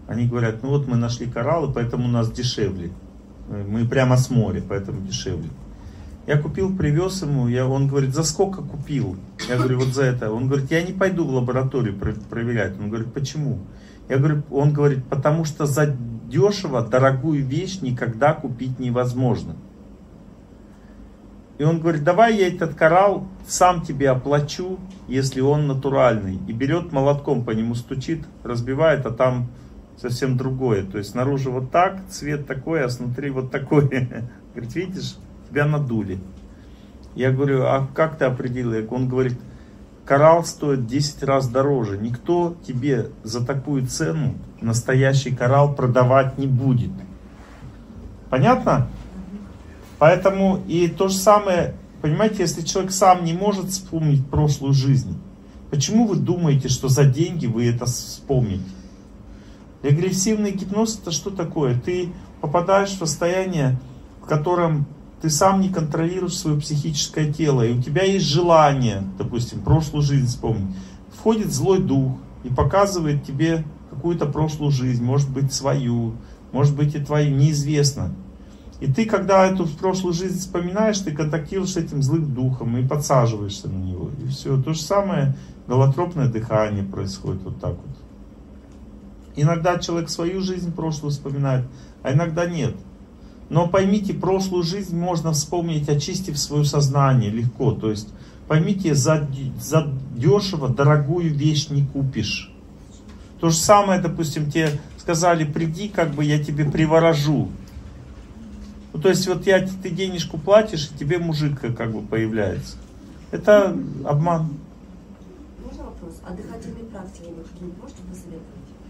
Они говорят, ну вот мы нашли кораллы, поэтому у нас дешевле. Мы прямо с моря, поэтому дешевле. Я купил, привез ему, я, он говорит, за сколько купил? Я говорю, вот за это. Он говорит, я не пойду в лабораторию проверять. Он говорит, почему? Я говорю, он говорит, потому что за дешево дорогую вещь никогда купить невозможно. И он говорит, давай я этот коралл сам тебе оплачу, если он натуральный. И берет молотком, по нему стучит, разбивает, а там совсем другое. То есть снаружи вот так, цвет такой, а снутри вот такой. Говорит, видишь, тебя надули. Я говорю, а как ты определил? Он говорит, коралл стоит десять раз дороже. Никто тебе за такую цену настоящий коралл продавать не будет. Понятно? Поэтому и то же самое, понимаете, если человек сам не может вспомнить прошлую жизнь, почему вы думаете, что за деньги вы это вспомните? Регрессивный гипноз это что такое? Ты попадаешь в состояние, в котором ты сам не контролируешь свое психическое тело, и у тебя есть желание, допустим, прошлую жизнь вспомнить. Входит злой дух и показывает тебе какую-то прошлую жизнь, может быть свою, может быть и твою, неизвестно. И ты, когда эту прошлую жизнь вспоминаешь, ты контактируешь с этим злым духом и подсаживаешься на него. И все. То же самое голотропное дыхание происходит вот так вот. Иногда человек свою жизнь прошлую вспоминает, а иногда нет. Но поймите, прошлую жизнь можно вспомнить, очистив свое сознание легко. То есть, поймите, за, за дешево дорогую вещь не купишь. То же самое, допустим, тебе сказали, приди, как бы я тебе приворожу. Ну, то есть, вот я, ты денежку платишь, и тебе мужик как бы появляется. Это обман. Можно вопрос? А дыхательные практики вы какие-нибудь можете посоветовать?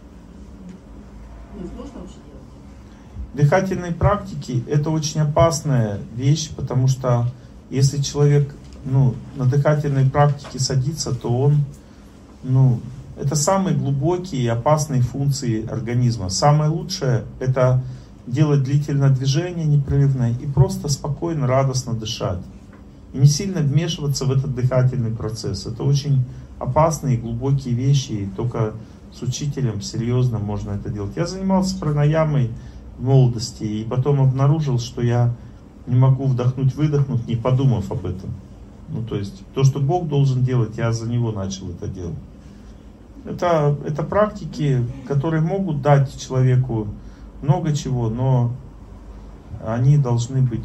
Ну, можно вообще делать? Дыхательные практики это очень опасная вещь, потому что если человек ну, на дыхательной практике садится, то он, ну, это самые глубокие и опасные функции организма. Самое лучшее это делать длительное движение непрерывное и просто спокойно, радостно дышать. И не сильно вмешиваться в этот дыхательный процесс. Это очень опасные глубокие вещи, и только с учителем серьезно можно это делать. Я занимался пранаямой в молодости и потом обнаружил, что я не могу вдохнуть-выдохнуть, не подумав об этом. Ну, то есть, то, что Бог должен делать, я за Него начал это делать. Это, это практики, которые могут дать человеку много чего, но они должны быть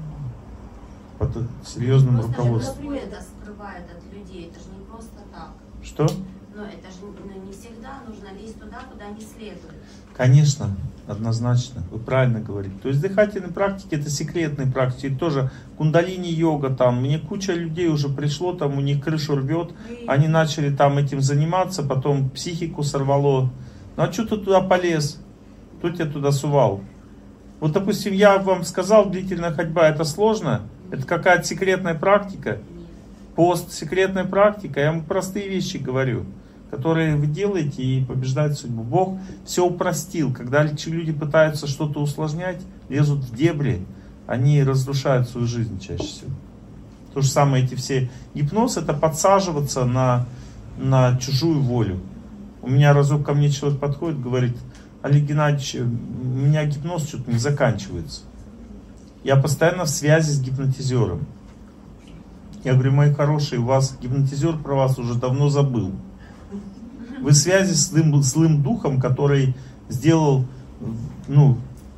под серьезным просто руководством. Просто же это скрывает от людей, это же не просто так. Что? Но это же ну, не всегда нужно лезть туда, куда не следует. Конечно, однозначно, вы правильно говорите. То есть дыхательные практики это секретные практики, это тоже кундалини-йога там. Мне куча людей уже пришло, там у них крышу рвет, они начали там этим заниматься, потом психику сорвало. Ну а что ты туда полез? Кто тебя туда сувал? Вот, допустим, я вам сказал, длительная ходьба это сложно? Это какая-то секретная практика? Пост, секретная практика? Я вам простые вещи говорю, которые вы делаете и побеждаете судьбу. Бог все упростил. Когда люди пытаются что-то усложнять, лезут в дебри, они разрушают свою жизнь чаще всего. То же самое эти все. Гипноз это подсаживаться на, на чужую волю. У меня разок ко мне человек подходит, говорит: Олег Геннадьевич, у меня гипноз что-то не заканчивается. Я постоянно в связи с гипнотизером. Я говорю: мои хорошие, у вас гипнотизер про вас уже давно забыл. Вы в связи с злым, злым духом, который сделал ну,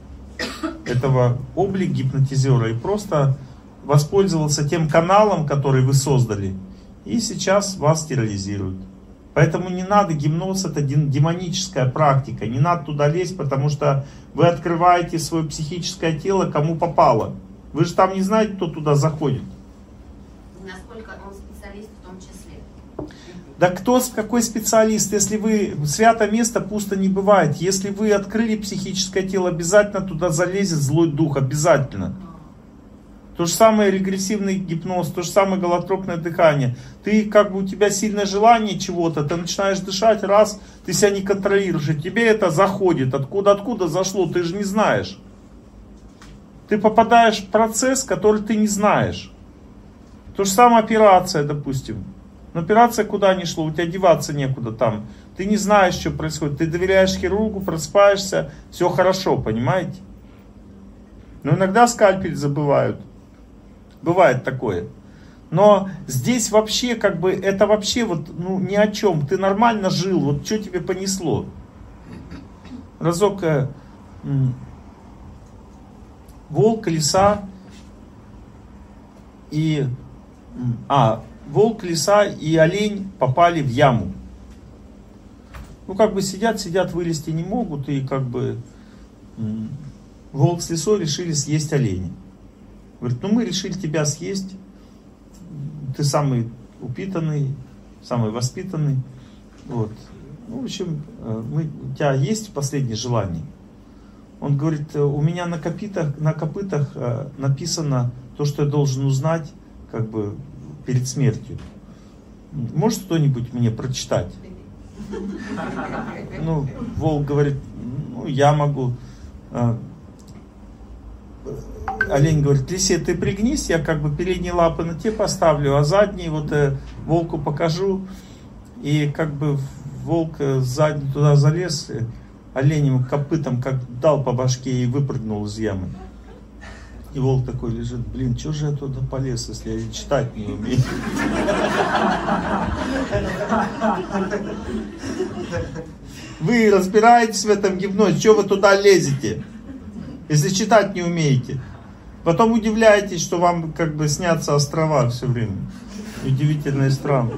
этого облик гипнотизера и просто воспользовался тем каналом, который вы создали, и сейчас вас терроризирует. Поэтому не надо, гипноз это демоническая практика, не надо туда лезть, потому что вы открываете свое психическое тело кому попало. Вы же там не знаете, кто туда заходит. Насколько он специалист в том числе. Да кто, какой специалист, если вы, свято место пусто не бывает. Если вы открыли психическое тело, обязательно туда залезет злой дух, обязательно. То же самое регрессивный гипноз, то же самое голотропное дыхание. Ты, как бы у тебя сильное желание чего-то, ты начинаешь дышать, раз, ты себя не контролируешь, и тебе это заходит. Откуда-откуда зашло, ты же не знаешь. Ты попадаешь в процесс, который ты не знаешь. То же самое операция, допустим. Но операция куда ни шло, у тебя деваться некуда там. Ты не знаешь, что происходит. Ты доверяешь хирургу, просыпаешься, все хорошо, понимаете? Но иногда скальпель забывают. Бывает такое. Но здесь вообще, как бы, это вообще вот, ну, ни о чем. Ты нормально жил, вот что тебе понесло? Разок э, м, волк, лиса и... М, а, волк, лиса и олень попали в яму. Ну, как бы сидят, сидят, вылезти не могут, и как бы м, волк с лисой решили съесть оленя. Говорит, ну мы решили тебя съесть, ты самый упитанный, самый воспитанный. Вот. Ну, в общем, мы, у тебя есть последнее желание? Он говорит, у меня на копытах, на копытах написано то, что я должен узнать, как бы, перед смертью. Может кто-нибудь мне прочитать? Ну, волк говорит, ну, я могу. Олень говорит, лисе, ты пригнись, я как бы передние лапы на те поставлю, а задние вот э, волку покажу. И как бы волк сзади туда залез, оленем копытом как дал по башке и выпрыгнул из ямы. И волк такой лежит, блин, что же я туда полез, если я читать не умею? Вы разбираетесь в этом гипнозе, что вы туда лезете, если читать не умеете? Потом удивляетесь, что вам как бы снятся острова все время. Удивительные страны.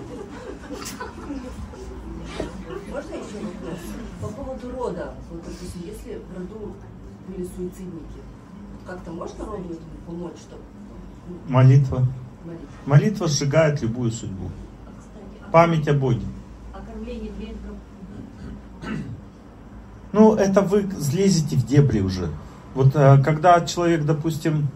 Можно еще вопрос? По поводу рода. Вот, допустим, если в роду были суицидники, как-то можно роду этому помочь, чтобы... Молитва. Молитва. Молитва сжигает любую судьбу. Память о Боге. А кормление предков? Ну, это вы слезете в дебри уже. Вот когда человек, допустим,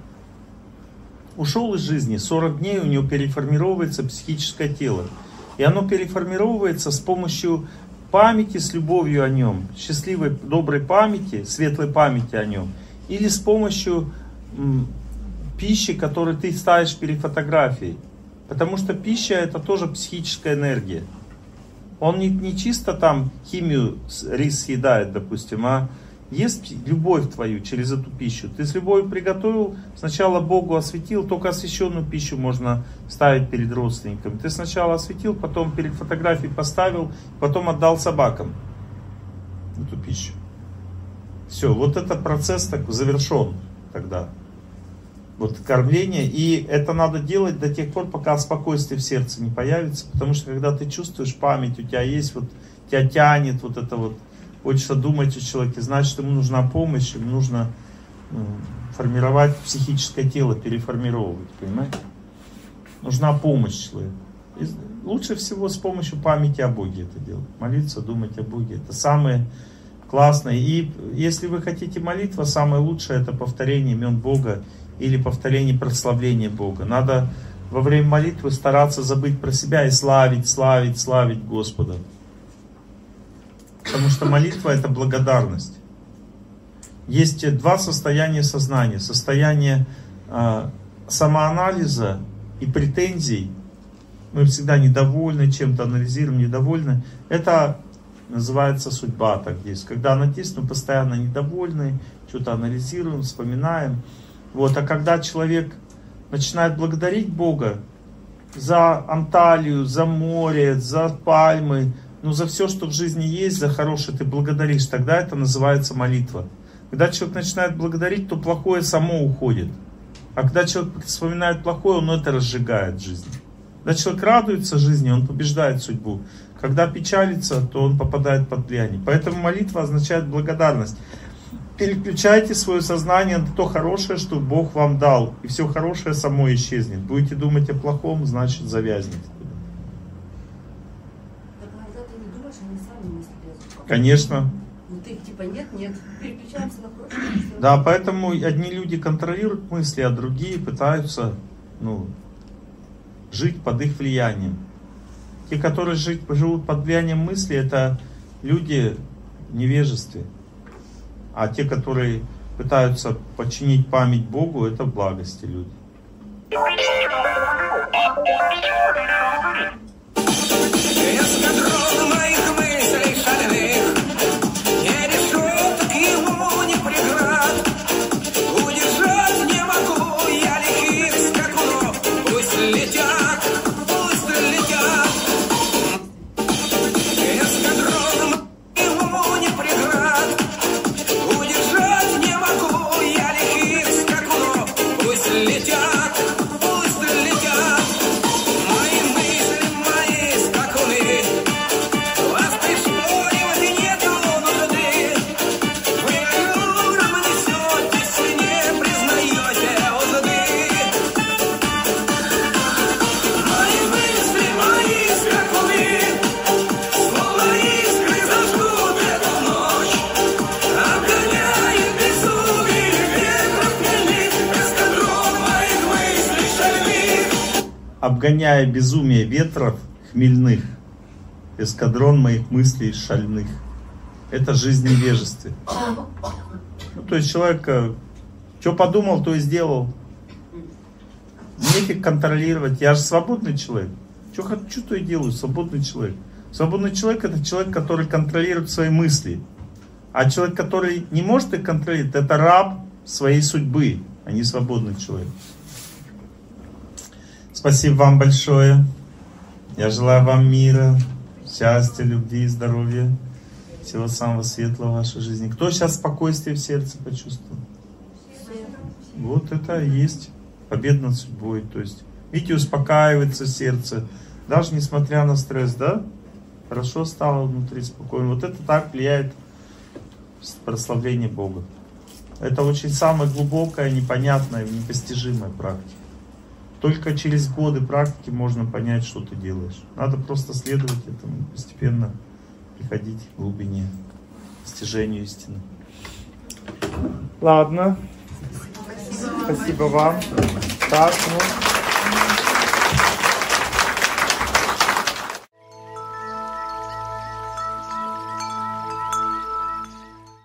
ушел из жизни, сорок дней у него переформировывается психическое тело. И оно переформировывается с помощью памяти, с любовью о нем, счастливой, доброй памяти, светлой памяти о нем. Или с помощью м, пищи, которую ты ставишь перед фотографией. Потому что пища это тоже психическая энергия. Он не, не чисто там химию, рис съедает, допустим, а ест любовь твою через эту пищу. Ты с любовью приготовил, сначала Богу осветил, только освященную пищу можно ставить перед родственниками. Ты сначала осветил, потом перед фотографией поставил, потом отдал собакам эту пищу. Все, вот этот процесс так завершен тогда. Вот кормление. И это надо делать до тех пор, пока спокойствие в сердце не появится. Потому что когда ты чувствуешь память, у тебя есть, вот тебя тянет вот это вот, хочется думать о человеке, значит, ему нужна помощь, ему нужно ну, формировать психическое тело, переформировывать, понимаете? Нужна помощь человеку. И лучше всего с помощью памяти о Боге это делать. Молиться, думать о Боге. Это самое классное. И если вы хотите молитва, самое лучшее это повторение имен Бога или повторение прославления Бога. Надо во время молитвы стараться забыть про себя и славить, славить, славить Господа. Потому что молитва это благодарность. Есть два состояния сознания. Состояние э, самоанализа и претензий. Мы всегда недовольны чем-то, анализируем, недовольны. Это называется судьба так здесь. Когда она есть, мы постоянно недовольны, что-то анализируем, вспоминаем. Вот. А когда человек начинает благодарить Бога за Анталию, за море, за пальмы, ну за все, что в жизни есть, за хорошее ты благодаришь, тогда это называется молитва. Когда человек начинает благодарить, то плохое само уходит. А когда человек вспоминает плохое, он это разжигает в жизни. Когда человек радуется жизни, он побеждает судьбу. Когда печалится, то он попадает под влияние. Поэтому молитва означает благодарность. Переключайте свое сознание на то хорошее, что Бог вам дал. И все хорошее само исчезнет. Будете думать о плохом, значит завязнет. Конечно. Ну ты типа нет, нет. Переключаемся на прошлое. Да, поэтому одни люди контролируют мысли, а другие пытаются ну, жить под их влиянием. Те, которые жить, живут под влиянием мысли, это люди в невежестве. А те, которые пытаются подчинить память Богу, это в благости люди. обгоняя безумие ветров хмельных, эскадрон моих мыслей шальных. Это жизнь в невежестве. Ну, то есть человек, что подумал, то и сделал. Нефиг контролировать. Я же свободный человек. Что хочу, то и делаю. Свободный человек. Свободный человек — это человек, который контролирует свои мысли. А человек, который не может их контролировать, это раб своей судьбы, а не свободный человек. Спасибо вам большое. Я желаю вам мира, счастья, любви, здоровья. Всего самого светлого в вашей жизни. Кто сейчас спокойствие в сердце почувствовал? Вот это и есть победа над судьбой. То есть, видите, успокаивается сердце. Даже несмотря на стресс, да? Хорошо стало внутри, спокойно. Вот это так влияет прославление Бога. Это очень самая глубокая, непонятная, непостижимая практика. Только через годы практики можно понять, что ты делаешь. Надо просто следовать этому, постепенно приходить к глубине, к постижению истины. Ладно. Спасибо вам. Так, ну.